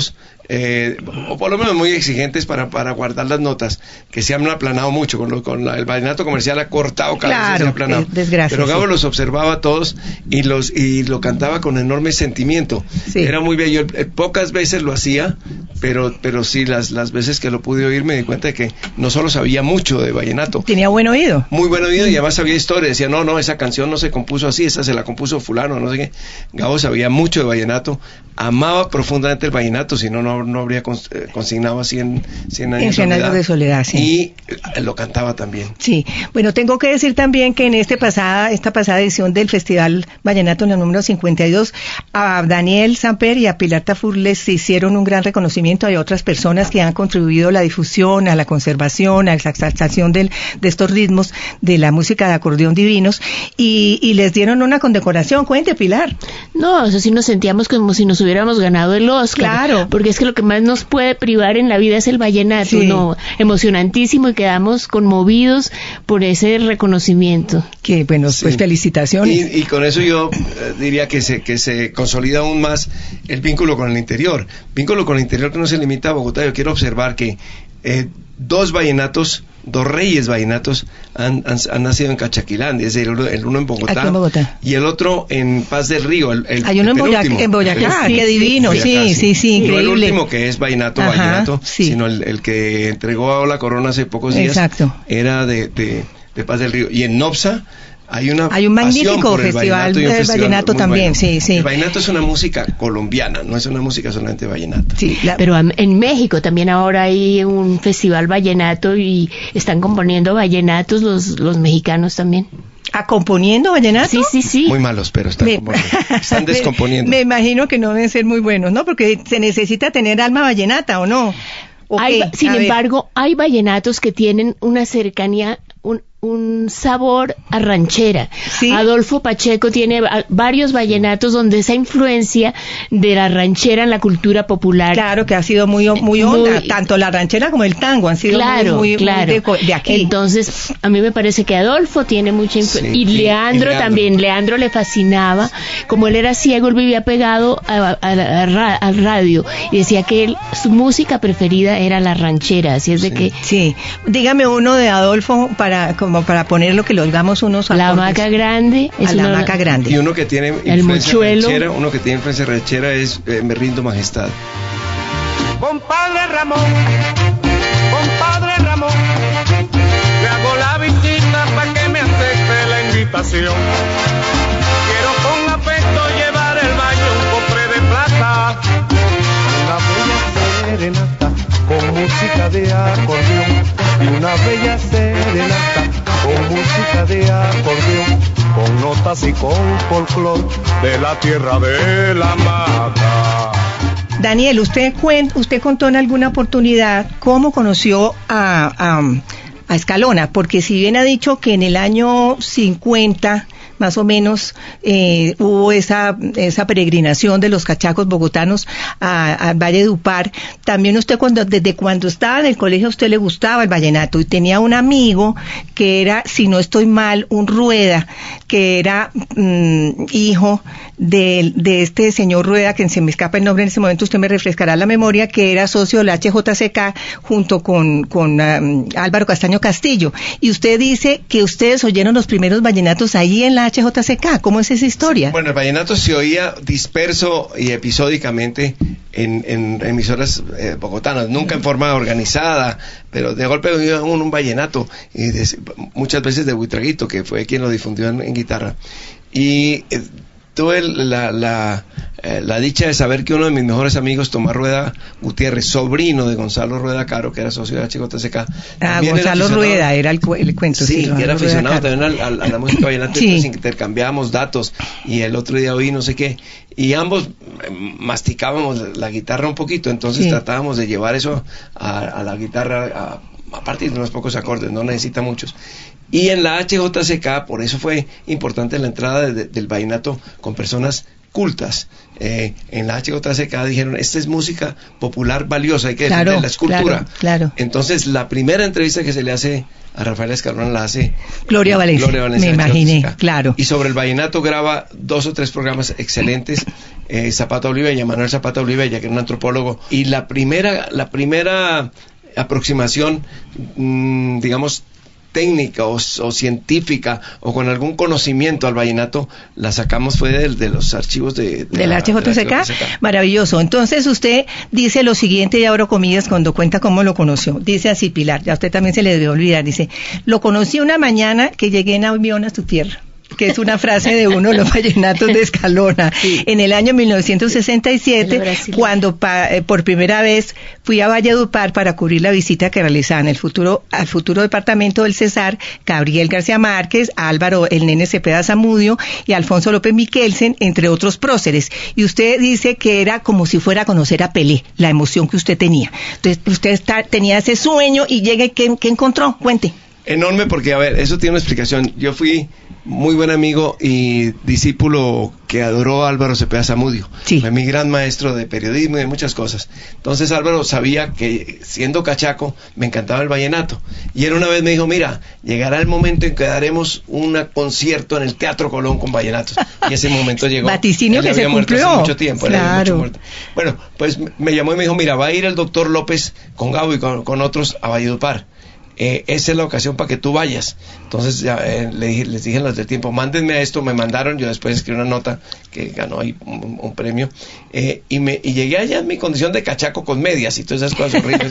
o por lo menos muy exigentes para guardar las notas, que se han aplanado mucho. El vallenato comercial ha cortado cada vez, se ha aplanado. Pero Gabo los observaba a todos y lo cantaba con enorme sentimiento. Sí. Era muy bello. Pocas veces lo hacía, pero sí, las veces que lo pude oír me di cuenta de que no solo sabía mucho de vallenato. Tenía buen oído. Muy buen oído, y además sabía historia. Decía, no, esa canción no se compuso así, esa se la compuso fulano, no sé qué. Gabo sabía mucho de vallenato, amaba profundamente el vallenato, si no habría consignado 100 años de soledad, sí. Y lo cantaba también. Sí, bueno, tengo que decir también que en esta pasada edición del Festival Vallenato en el número 52, a Daniel Samper y a Pilar Tafur les hicieron un gran reconocimiento. Hay otras personas que han contribuido a la difusión, a la conservación, a la exaltación de estos ritmos de la música de acordeón divinos, y les dieron una condecoración. Cuente, Pilar. No, eso sí nos sentíamos como si nos hubiéramos ganado el Oscar. Claro. Porque es que lo que más nos puede privar en la vida es el vallenato, sí. ¿no? Emocionantísimo, y quedamos conmovidos por ese reconocimiento. Que bueno, sí. Pues felicitaciones. Y con eso yo diría que se consolida aún más el vínculo con el interior. Vínculo con el interior que no se limita a Bogotá. Yo quiero observar que dos reyes vallenatos han nacido en Cachaquilandia, es decir, el uno en Bogotá, y el otro en Paz del Río. Hay uno en Boyacá, sí, qué divino, sí, increíble. No el último que es vallenato, sí. Sino el que entregó la corona hace pocos días. Exacto. Era de Paz del Río. Y en Nopsa hay un magnífico festival de vallenato también, bueno. sí. El vallenato es una música colombiana, no es una música solamente vallenata. Sí, pero en México también ahora hay un festival vallenato y están componiendo vallenatos los mexicanos también. ¿A componiendo vallenato? Sí. Muy malos, pero están descomponiendo. Me imagino que no deben ser muy buenos, ¿no? Porque se necesita tener alma vallenata, ¿o no? Sin embargo, hay vallenatos que tienen una cercanía, un sabor a ranchera. ¿Sí? Adolfo Pacheco tiene varios vallenatos donde esa influencia de la ranchera en la cultura popular. Claro, que ha sido muy honda, tanto la ranchera como el tango han sido muy de aquí. Entonces, a mí me parece que Adolfo tiene mucha influencia. Sí, y Leandro también. Leandro le fascinaba. Como él era ciego, él vivía pegado al radio y decía que su música preferida era la ranchera. Así es de que... Sí, dígame uno de Adolfo para ponerlo, que lo oigamos unos acordes. La Hamaca Grande. La Hamaca Grande. Y uno que tiene influencia ranchera, es Me rindo majestad. Compadre Ramón, le hago la visita para que me acepte la invitación. Quiero con afecto llevar el baño un cofre de plata, una bella serenata con música de acordeón, y una bella serenata con música de acordeón, con notas y con folclor de la tierra de la mata. Daniel, usted contó en alguna oportunidad cómo conoció a Escalona, porque si bien ha dicho que en el año 50 más o menos hubo esa peregrinación de los cachacos bogotanos al Valle de Upar, también usted desde cuando estaba en el colegio a usted le gustaba el vallenato, y tenía un amigo que era, si no estoy mal, un Rueda, que era hijo de este señor Rueda, que se me escapa el nombre en ese momento, usted me refrescará la memoria, que era socio del HJCK junto con Álvaro Castaño Castillo, y usted dice que ustedes oyeron los primeros vallenatos ahí en la HJCK. ¿Cómo es esa historia? Bueno, el vallenato se oía disperso y episódicamente en emisoras bogotanas, nunca en forma organizada, pero de golpe oía un vallenato, y muchas veces de Buitraguito, que fue quien lo difundió en guitarra. Y tuve la dicha de saber que uno de mis mejores amigos, Tomás Rueda Gutiérrez, sobrino de Gonzalo Rueda Caro, que era socio de la HJCK. Gonzalo Rueda era el cuento. Sí, que era aficionado también a la música vallenata, sí. Entonces intercambiábamos datos, y el otro día oí no sé qué, y ambos masticábamos la guitarra un poquito, entonces tratábamos de llevar eso a la guitarra a partir de unos pocos acordes, no necesita muchos. Y en la HJCK, por eso fue importante la entrada del vallenato con personas cultas. En la HJCK dijeron, esta es música popular valiosa, hay que defender la escultura. Claro. Entonces, la primera entrevista que se le hace a Rafael Escalona la hace Gloria Valencia, me imaginé, claro. Y sobre el vallenato graba 2 o 3 programas excelentes Zapata Olivella, Manuel Zapata Olivella, que era un antropólogo, y la primera aproximación, digamos, técnica o científica o con algún conocimiento al vallenato la sacamos fue de los archivos del HJCK. Maravilloso. Entonces usted dice lo siguiente, y abro comillas cuando cuenta cómo lo conoció. Dice así, Pilar, ya a usted también se le debe olvidar, dice: lo conocí una mañana que llegué en avión a su tierra, que es una frase de uno de los vallenatos de Escalona. Sí. En el año 1967, cuando por primera vez fui a Valledupar para cubrir la visita que realizaban al futuro departamento del Cesar, Gabriel García Márquez, Álvaro el Nene Cepeda Zamudio y Alfonso López Miquelsen, entre otros próceres. Y usted dice que era como si fuera a conocer a Pelé, la emoción que usted tenía. Entonces, usted tenía ese sueño y llega y ¿qué encontró? Cuente. Enorme, porque, a ver, eso tiene una explicación. Yo fui muy buen amigo y discípulo que adoró a Álvaro Cepeda Zamudio. Sí. Fue mi gran maestro de periodismo y de muchas cosas. Entonces Álvaro sabía que, siendo cachaco, me encantaba el vallenato. Y él una vez me dijo: mira, llegará el momento en que daremos un concierto en el Teatro Colón con vallenatos. Y ese momento llegó. Vaticinio que se cumplió. Hace mucho tiempo. Claro. Bueno, pues me llamó y me dijo: mira, va a ir el doctor López con Gabo y con otros a Valledupar. Esa es la ocasión para que tú vayas. Entonces les dije en los del tiempo: mándenme a esto. Me mandaron, yo después escribí una nota que ganó ahí un premio, y llegué allá en mi condición de cachaco con medias y todas esas cosas horribles.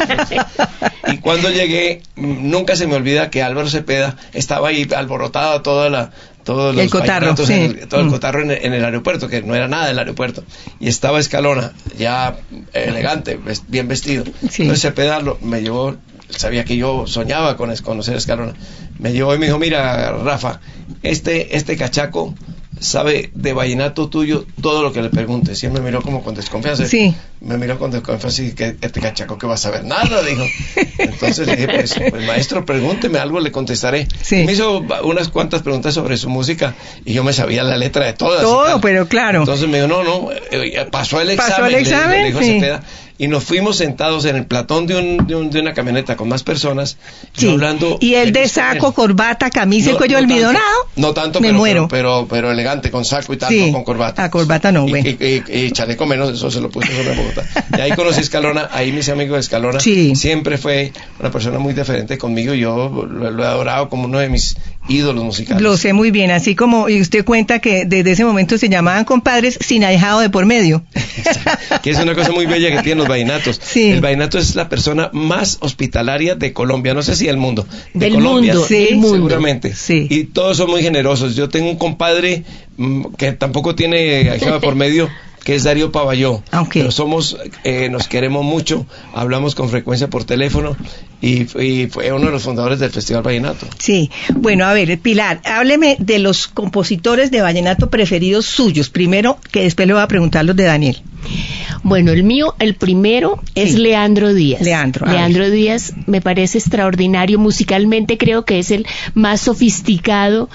Y cuando llegué, nunca se me olvida que Álvaro Cepeda estaba ahí alborotado todos los el cotarro, sí. El cotarro en el aeropuerto, que no era nada del aeropuerto, y estaba Escalona ya elegante, bien vestido. Sí. Entonces Cepeda me llevó. Sabía que yo soñaba con conocer a Escalona. Me llevó y me dijo: mira, Rafa, este cachaco sabe de vallenato tuyo todo lo que le preguntes. Y él me miró como con desconfianza. Sí. Me miró con desconfianza y que este cachaco que va a saber nada, dijo. Entonces le dije: pues maestro, pregúnteme algo, le contestaré. Sí. Me hizo unas cuantas preguntas sobre su música y yo me sabía la letra de todas. Todo, pero claro. Entonces me dijo: no, pasó el examen. Le dijo sí. Cepeda. Y nos fuimos sentados en el platón de una camioneta con más personas, sí. Hablando. Y él de saco, corbata, camisa y cuello almidonado. No tanto, pero elegante, con saco y tal, sí. No con corbata. A corbata no, güey. Y chaleco menos, eso se lo puse sobre Bogotá. Y ahí conocí a Escalona, ahí mis amigos de Escalona. Sí. Siempre fue una persona muy diferente conmigo, yo lo he adorado como uno de mis ídolos musicales. Lo sé muy bien, así como, y usted cuenta que desde ese momento se llamaban compadres sin ahijado de por medio. Que es una cosa muy bella que tienen los vallenatos. Sí. El vallenato es la persona más hospitalaria de Colombia, no sé si del mundo. Del Colombia, mundo, sí, del mundo. Seguramente. Sí. Y todos son muy generosos. Yo tengo un compadre que tampoco tiene ahijado de por medio, que es Darío Pavalló. Okay. Pero nos queremos mucho, hablamos con frecuencia por teléfono y fue uno de los fundadores del Festival Vallenato. Sí, bueno, a ver, Pilar, hábleme de los compositores de vallenato preferidos suyos, primero, que después le voy a preguntar los de Daniel. Bueno, el mío, el primero es sí. Leandro Díaz. Leandro Díaz me parece extraordinario musicalmente, creo que es el más sofisticado.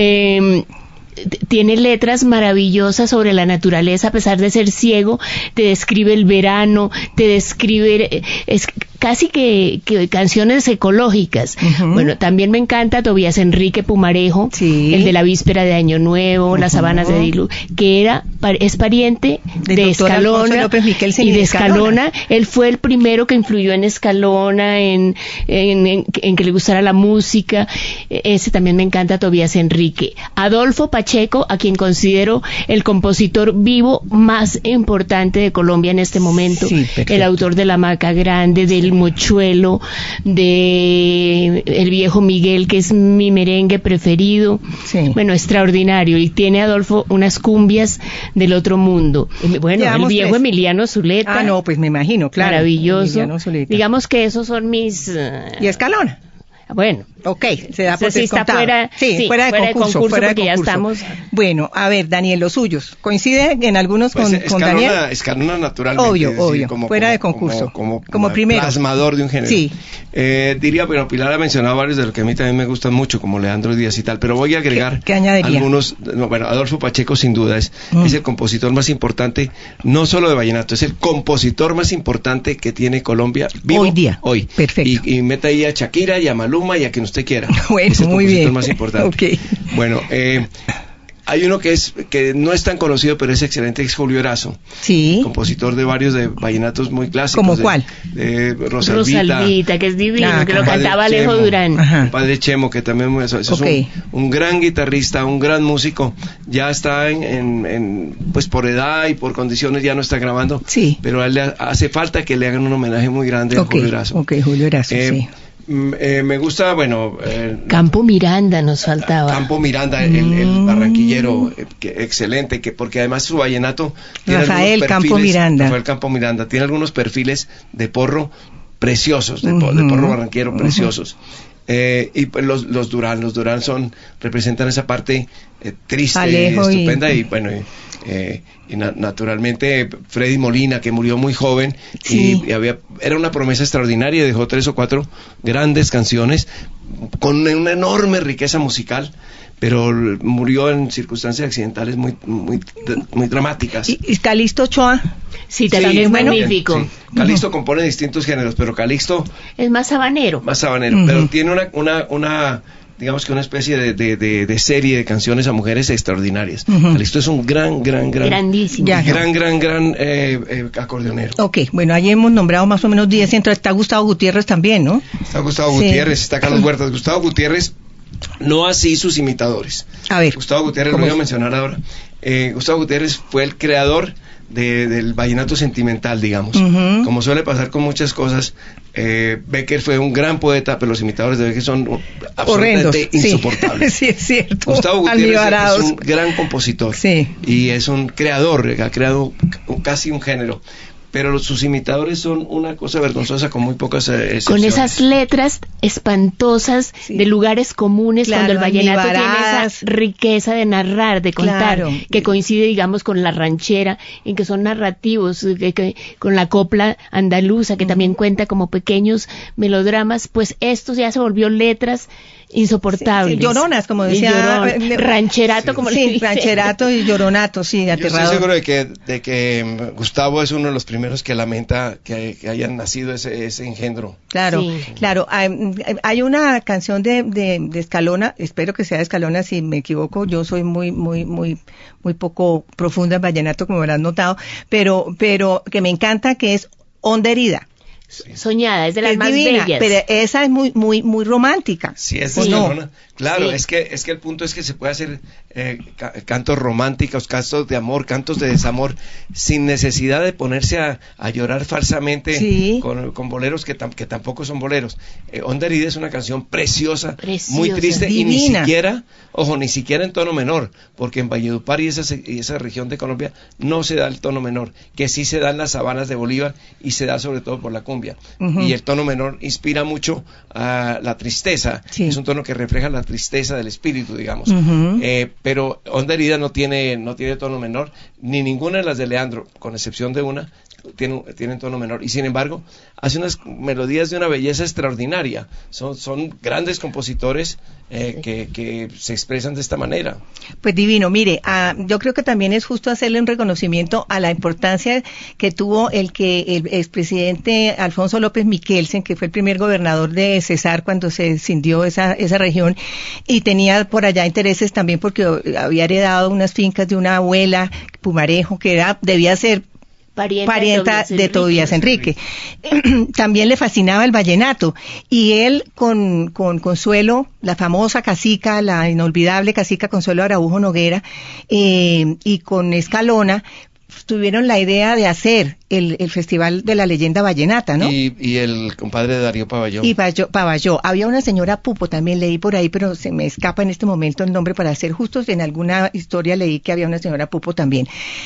Tiene letras maravillosas sobre la naturaleza, a pesar de ser ciego, te describe el verano, te describe casi que canciones ecológicas. Uh-huh. Bueno, también me encanta Tobías Enrique Pumarejo, sí. El de la víspera de Año Nuevo, Las sabanas de Dilú, que es pariente de Escalona y de Escalona. Él fue el primero que influyó en Escalona, en que le gustara la música. Ese también me encanta, Tobías Enrique. Adolfo Pacheco, a quien considero el compositor vivo más importante de Colombia en este momento, sí, el autor de La Hamaca Grande, del Mochuelo, de El Viejo Miguel, que es mi merengue preferido. Sí. Bueno, extraordinario. Y tiene Adolfo unas cumbias del otro mundo. Bueno, el viejo Emiliano Zuleta. Ah, no, pues me imagino, claro. Maravilloso. Digamos que esos son mis... ¿Y Escalona? Bueno, ok, se da por descontado. Fuera de concurso porque ya estamos. Bueno, a ver, Daniel, los suyos, ¿coincide en algunos pues con Daniel? Escalona naturalmente. Obvio, fuera de concurso. Como primero. Plasmador de un género. Sí. Diría, pero Pilar ha mencionado varios de los que a mí también me gustan mucho, como Leandro Díaz y tal, pero voy a agregar ¿Qué añadiría? Algunos. Bueno, Adolfo Pacheco sin duda es el compositor más importante, no solo de vallenato, es el compositor más importante que tiene Colombia vivo hoy día. Hoy. Perfecto. Y meta ahí a Shakira y a Maluma y a quien usted quiera. Bueno, es el muy compositor bien. más importante. Okay. Bueno, Hay uno que no es tan conocido, pero es excelente, es Julio Erazo. Sí. Compositor de varios de vallenatos muy clásicos. ¿Cómo cuál? De Rosalvita, que es divino, que lo cantaba Alejo Durán. El padre Chemo, que también es un gran guitarrista, un gran músico. Ya está pues por edad y por condiciones ya no está grabando. Sí. Pero a él le hace falta que le hagan un homenaje muy grande a Julio Erazo. Julio Erazo, sí. Me gusta, Campo Miranda nos faltaba. Campo Miranda, el barranquillero, excelente, porque además su vallenato tiene Rafael Campo Miranda tiene algunos perfiles de porro preciosos, de porro barranquillero preciosos. Y pues los Durán representan esa parte triste, Alejo y estupenda, y naturalmente Freddy Molina, que murió muy joven, sí. Era una promesa extraordinaria, dejó 3 o 4 grandes canciones con una enorme riqueza musical, pero murió en circunstancias accidentales muy dramáticas. ¿Y Calixto Ochoa? Sí, también es magnífico. Sí. Calixto compone distintos géneros, pero Calixto es más sabanero. Pero tiene una digamos que una especie de serie de canciones a mujeres extraordinarias. Calixto es un grandísimo, gran acordeonero. Ok, bueno, ahí hemos nombrado más o menos 10, está Gustavo Gutiérrez también, ¿no? Está Gustavo Gutiérrez, está Carlos Huertas. Gustavo Gutiérrez, no así sus imitadores. A ver, Gustavo Gutiérrez, lo voy a mencionar ahora. Gustavo Gutiérrez fue el creador del vallenato sentimental, digamos. Como suele pasar con muchas cosas, Becker fue un gran poeta, pero los imitadores de Becker son absolutamente insoportables. Sí, es cierto. Gustavo Gutiérrez es un gran compositor, y es un creador, ha creado casi un género. Pero sus imitadores son una cosa vergonzosa con muy pocas excepciones. Con esas letras espantosas de lugares comunes, cuando el vallenato tiene esa riqueza de narrar, de contar, que coincide, digamos, con la ranchera, en que son narrativos, con la copla andaluza, que también cuenta como pequeños melodramas, pues esto ya se volvió letras insoportables. Lloronas, como decía. Rancherato, como le dice. Rancherato y lloronato, aterrador. Yo estoy seguro de que Gustavo es uno de los primeros que lamenta que hayan nacido ese engendro. Claro. Hay una canción de Escalona, espero que sea de Escalona, si me equivoco, yo soy muy poco profunda en vallenato, como habrán notado, pero que me encanta, que es Honda Herida. Soñada, es de las más divina, bellas. Pero esa es muy romántica. Sí, es de Escalona. Claro, es que el punto es que se puede hacer cantos románticos, cantos de amor, cantos de desamor, sin necesidad de ponerse a llorar falsamente con boleros que tampoco son boleros. Honda Herida es una canción preciosa, muy triste, divina. Y ni siquiera en tono menor, porque en Valledupar y esa región de Colombia no se da el tono menor, que sí se da en las sabanas de Bolívar y se da sobre todo por la cumbia. Y el tono menor inspira mucho a la tristeza, es un tono que refleja la tristeza del espíritu, digamos. Pero Honda Herida no tiene tono menor, ni ninguna de las de Leandro, con excepción de una, tienen tono menor, y sin embargo hace unas melodías de una belleza extraordinaria. Son grandes compositores que se expresan de esta manera. Pues divino. Mire, yo creo que también es justo hacerle un reconocimiento a la importancia que tuvo el expresidente Alfonso López Miquelsen, que fue el primer gobernador de Cesar cuando se escindió esa región, y tenía por allá intereses también porque había heredado unas fincas de una abuela, Pumarejo, que debía ser parienta de Tobías Enrique. También le fascinaba el vallenato, y él con Consuelo, la famosa cacica, la inolvidable cacica Consuelo Araujo Noguera, y con Escalona, tuvieron la idea de hacer el Festival de la Leyenda Vallenata, ¿no? Y el compadre de Darío Pavalló. Y Pavalló. Había una señora Pupo, también leí por ahí, pero se me escapa en este momento el nombre, para ser justos. En alguna historia leí que había una señora Pupo también.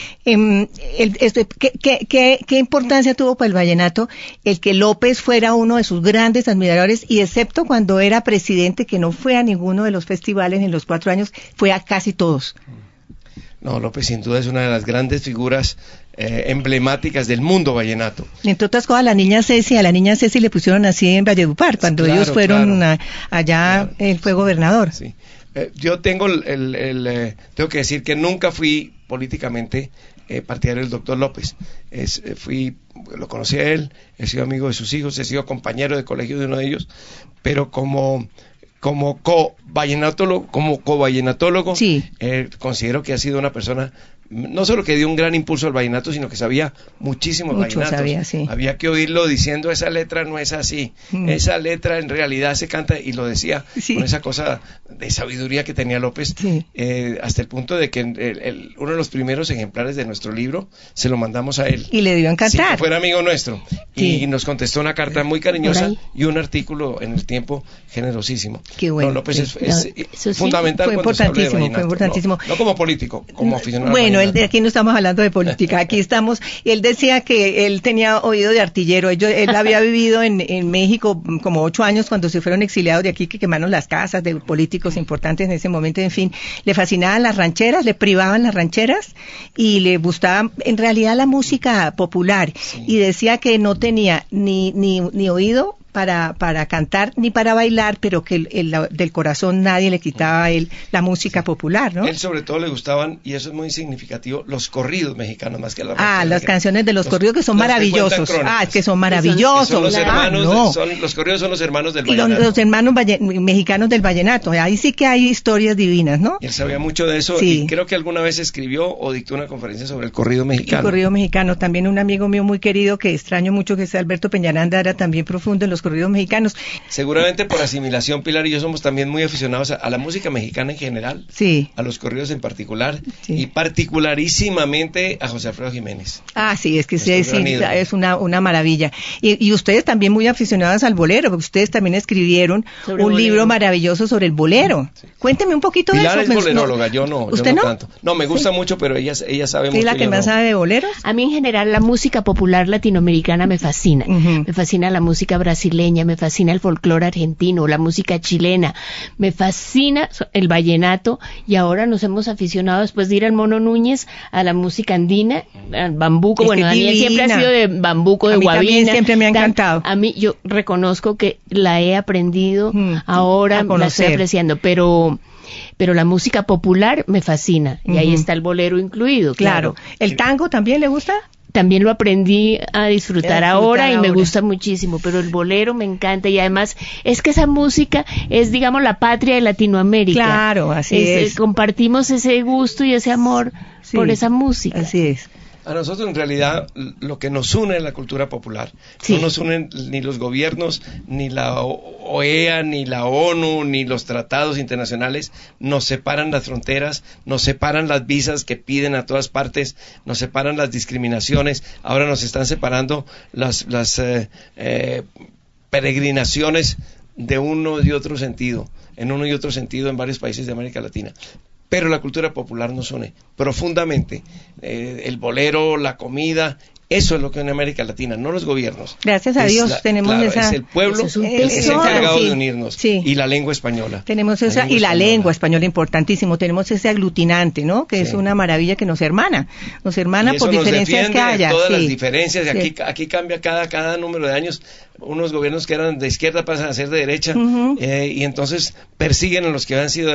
¿Qué importancia tuvo para el vallenato el que López fuera uno de sus grandes admiradores, y excepto cuando era presidente, que no fue a ninguno de los festivales en los 4 años, fue a casi todos? No, López sin duda es una de las grandes figuras emblemáticas del mundo vallenato. Entre otras cosas, a la niña Ceci le pusieron así en Valledupar, cuando ellos fueron allá, él fue gobernador. Sí. Yo tengo tengo que decir que nunca fui políticamente partidario del doctor López. Lo conocí a él, he sido amigo de sus hijos, he sido compañero de colegio de uno de ellos, pero como como co-vallenatólogo, sí. Considero que ha sido una persona no solo que dio un gran impulso al vallenato, sino que sabía muchísimos vallenatos. Sabía, sí. Había que oírlo diciendo, esa letra no es así, esa letra en realidad se canta, y lo decía con esa cosa de sabiduría que tenía López, hasta el punto de que uno de los primeros ejemplares de nuestro libro se lo mandamos a él. Y le dio a encantar. Sí, fuera amigo nuestro. Y nos contestó una carta muy cariñosa y un artículo en El Tiempo generosísimo. Qué bueno. No, López es fundamental cuando se habla de vallenato. Fue importantísimo. No como político, como aficionado. Bueno, aquí no estamos hablando de política, aquí estamos. Él decía que él tenía oído de artillero. Él había vivido en México como 8 años cuando se fueron exiliados de aquí, que quemaron las casas de políticos importantes en ese momento. En fin, le fascinaban las rancheras, le privaban las rancheras y le gustaba en realidad la música popular. Sí. Y decía que no tenía ni oído para cantar ni para bailar, pero que del corazón nadie le quitaba a él la música popular, ¿no? Él sobre todo le gustaban, y eso es muy significativo, los corridos mexicanos más que la las canciones de los corridos que son maravillosos. Que son maravillosos. Son los hermanos, los corridos son los hermanos del vallenato. Los hermanos mexicanos del vallenato. Ahí sí que hay historias divinas, ¿no? Y él sabía mucho de eso, y creo que alguna vez escribió o dictó una conferencia sobre el corrido mexicano. El corrido mexicano. También un amigo mío muy querido que extraño mucho, que es Alberto Peñaranda, era también profundo en los corridos mexicanos. Seguramente por asimilación, Pilar y yo somos también muy aficionados a la música mexicana en general, a los corridos en particular, y particularísimamente a José Alfredo Jiménez. Sí, es que es una maravilla. Y ustedes también muy aficionados al bolero, porque ustedes también escribieron un libro maravilloso sobre el bolero. Sí. Cuénteme un poquito Pilar de eso. Pilar es boleróloga, yo no. ¿Usted yo no? Tanto. No, me gusta mucho, pero ella sabe mucho. ¿Es la que más sabe de boleros? A mí en general la música popular latinoamericana me fascina. Me fascina la música brasileña, me fascina el folclore argentino, la música chilena, me fascina el vallenato, y ahora nos hemos aficionado, después de ir al Mono Núñez, a la música andina, al bambuco. Bueno, Daniel siempre ha sido de bambuco, de guabina. A mí siempre me ha encantado. A mí, yo reconozco que la he aprendido, ahora la estoy apreciando, pero la música popular me fascina, y ahí está el bolero incluido. Claro. ¿El tango también le gusta? También lo aprendí a disfrutar ahora y me gusta muchísimo, pero el bolero me encanta, y además es que esa música es, digamos, la patria de Latinoamérica. Claro, así es. Compartimos ese gusto y ese amor por esa música. Así es. A nosotros en realidad lo que nos une es la cultura popular. No nos unen ni los gobiernos, ni la OEA, ni la ONU, ni los tratados internacionales. Nos separan las fronteras, nos separan las visas que piden a todas partes, nos separan las discriminaciones. Ahora nos están separando las peregrinaciones de uno y otro sentido, en varios países de América Latina. Pero la cultura popular nos une profundamente. El bolero, la comida, eso es lo que une América Latina, no los gobiernos. Gracias a Dios tenemos esa... Es el pueblo el encargado de unirnos. Y la lengua española. Tenemos esa, y la lengua española, importantísimo. Tenemos ese aglutinante, ¿no? Que es una maravilla que nos hermana. Nos hermana por diferencias que haya. Todas las diferencias. Aquí cambia cada número de años. Unos gobiernos que eran de izquierda pasan a ser de derecha, y entonces persiguen a los que han sido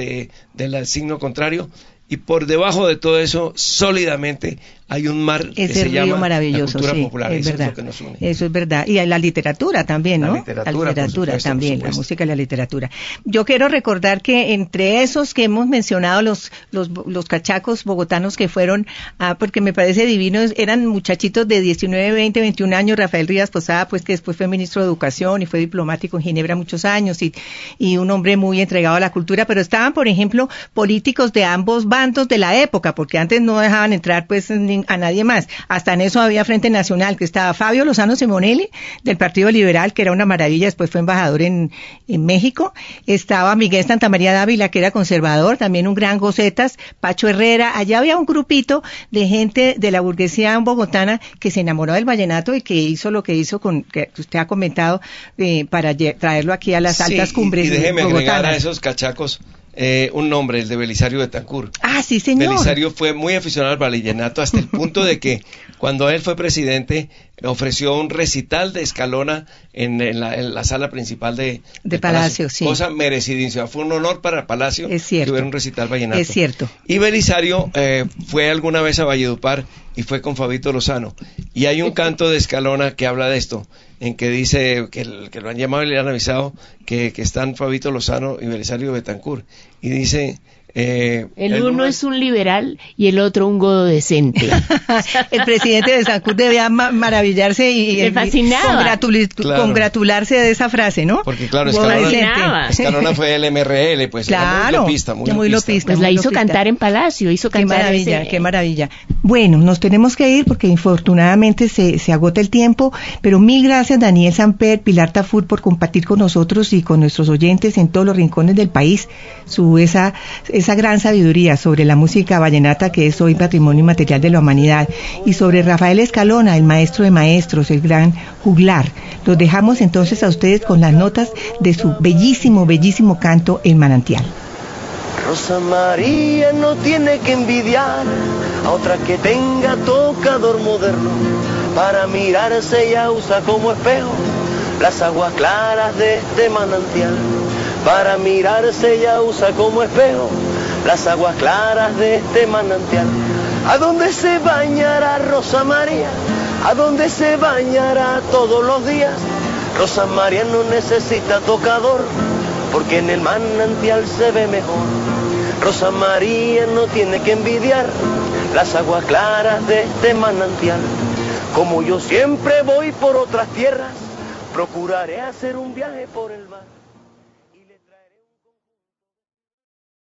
del signo contrario, y por debajo de todo eso, sólidamente, hay un mar que se llama maravilloso, la cultura popular. Es eso verdad. Es lo que nos une. Eso es verdad. Y la literatura también, ¿no? La literatura también, la música y la literatura. Yo quiero recordar que entre esos que hemos mencionado, los cachacos bogotanos que fueron, porque me parece divino, eran muchachitos de 19, 20, 21 años. Rafael Rivas Posada, pues que después fue ministro de Educación y fue diplomático en Ginebra muchos años, y un hombre muy entregado a la cultura, pero estaban, por ejemplo, políticos de ambos bandos de la época, porque antes no dejaban entrar pues a nadie más. Hasta en eso había Frente Nacional, que estaba Fabio Lozano Simonelli, del Partido Liberal, que era una maravilla, después fue embajador en México. Estaba Miguel Santamaría Dávila, que era conservador, también un gran gocetas, Pacho Herrera. Allá había un grupito de gente de la burguesía bogotana que se enamoró del vallenato y que hizo lo que hizo, que usted ha comentado, para traerlo aquí a las altas cumbres y déjeme agregar a esos cachacos un nombre, el de Belisario Betancur. Sí, señor. Belisario fue muy aficionado al vallenato, hasta el punto de que cuando él fue presidente ofreció un recital de Escalona en la sala principal de Palacio, sí. Cosa merecidísima. Fue un honor para el Palacio que hubiera un recital vallenato. Es cierto. Y Belisario fue alguna vez a Valledupar y fue con Fabito Lozano. Y hay un canto de Escalona que habla de esto. en que dice que lo han llamado y le han avisado que están Fabito Lozano y Belisario Betancourt, y dice... el uno es un liberal y el otro un godo decente. El presidente de Betancourt debía maravillarse y congratularse de esa frase, ¿no? Porque claro, Escalona fue el MRL, pues claro, muy lopista. Pues la hizo cantar en Palacio, qué maravilla. Bueno, nos tenemos que ir porque infortunadamente se agota el tiempo, pero mil gracias Daniel Samper, Pilar Tafur, por compartir con nosotros y con nuestros oyentes en todos los rincones del país esa gran sabiduría sobre la música vallenata, que es hoy patrimonio inmaterial de la humanidad, y sobre Rafael Escalona, el maestro de maestros, el gran juglar. Los dejamos entonces a ustedes con las notas de su bellísimo canto El Manantial. Rosa María no tiene que envidiar a otra que tenga tocador moderno, para mirarse ella usa como espejo las aguas claras de este manantial. Para mirarse ella usa como espejo las aguas claras de este manantial. ¿A dónde se bañará Rosa María? ¿A dónde se bañará todos los días? Rosa María no necesita tocador, porque en el manantial se ve mejor. Rosa María no tiene que envidiar las aguas claras de este manantial. Como yo siempre voy por otras tierras, procuraré hacer un viaje por el mar.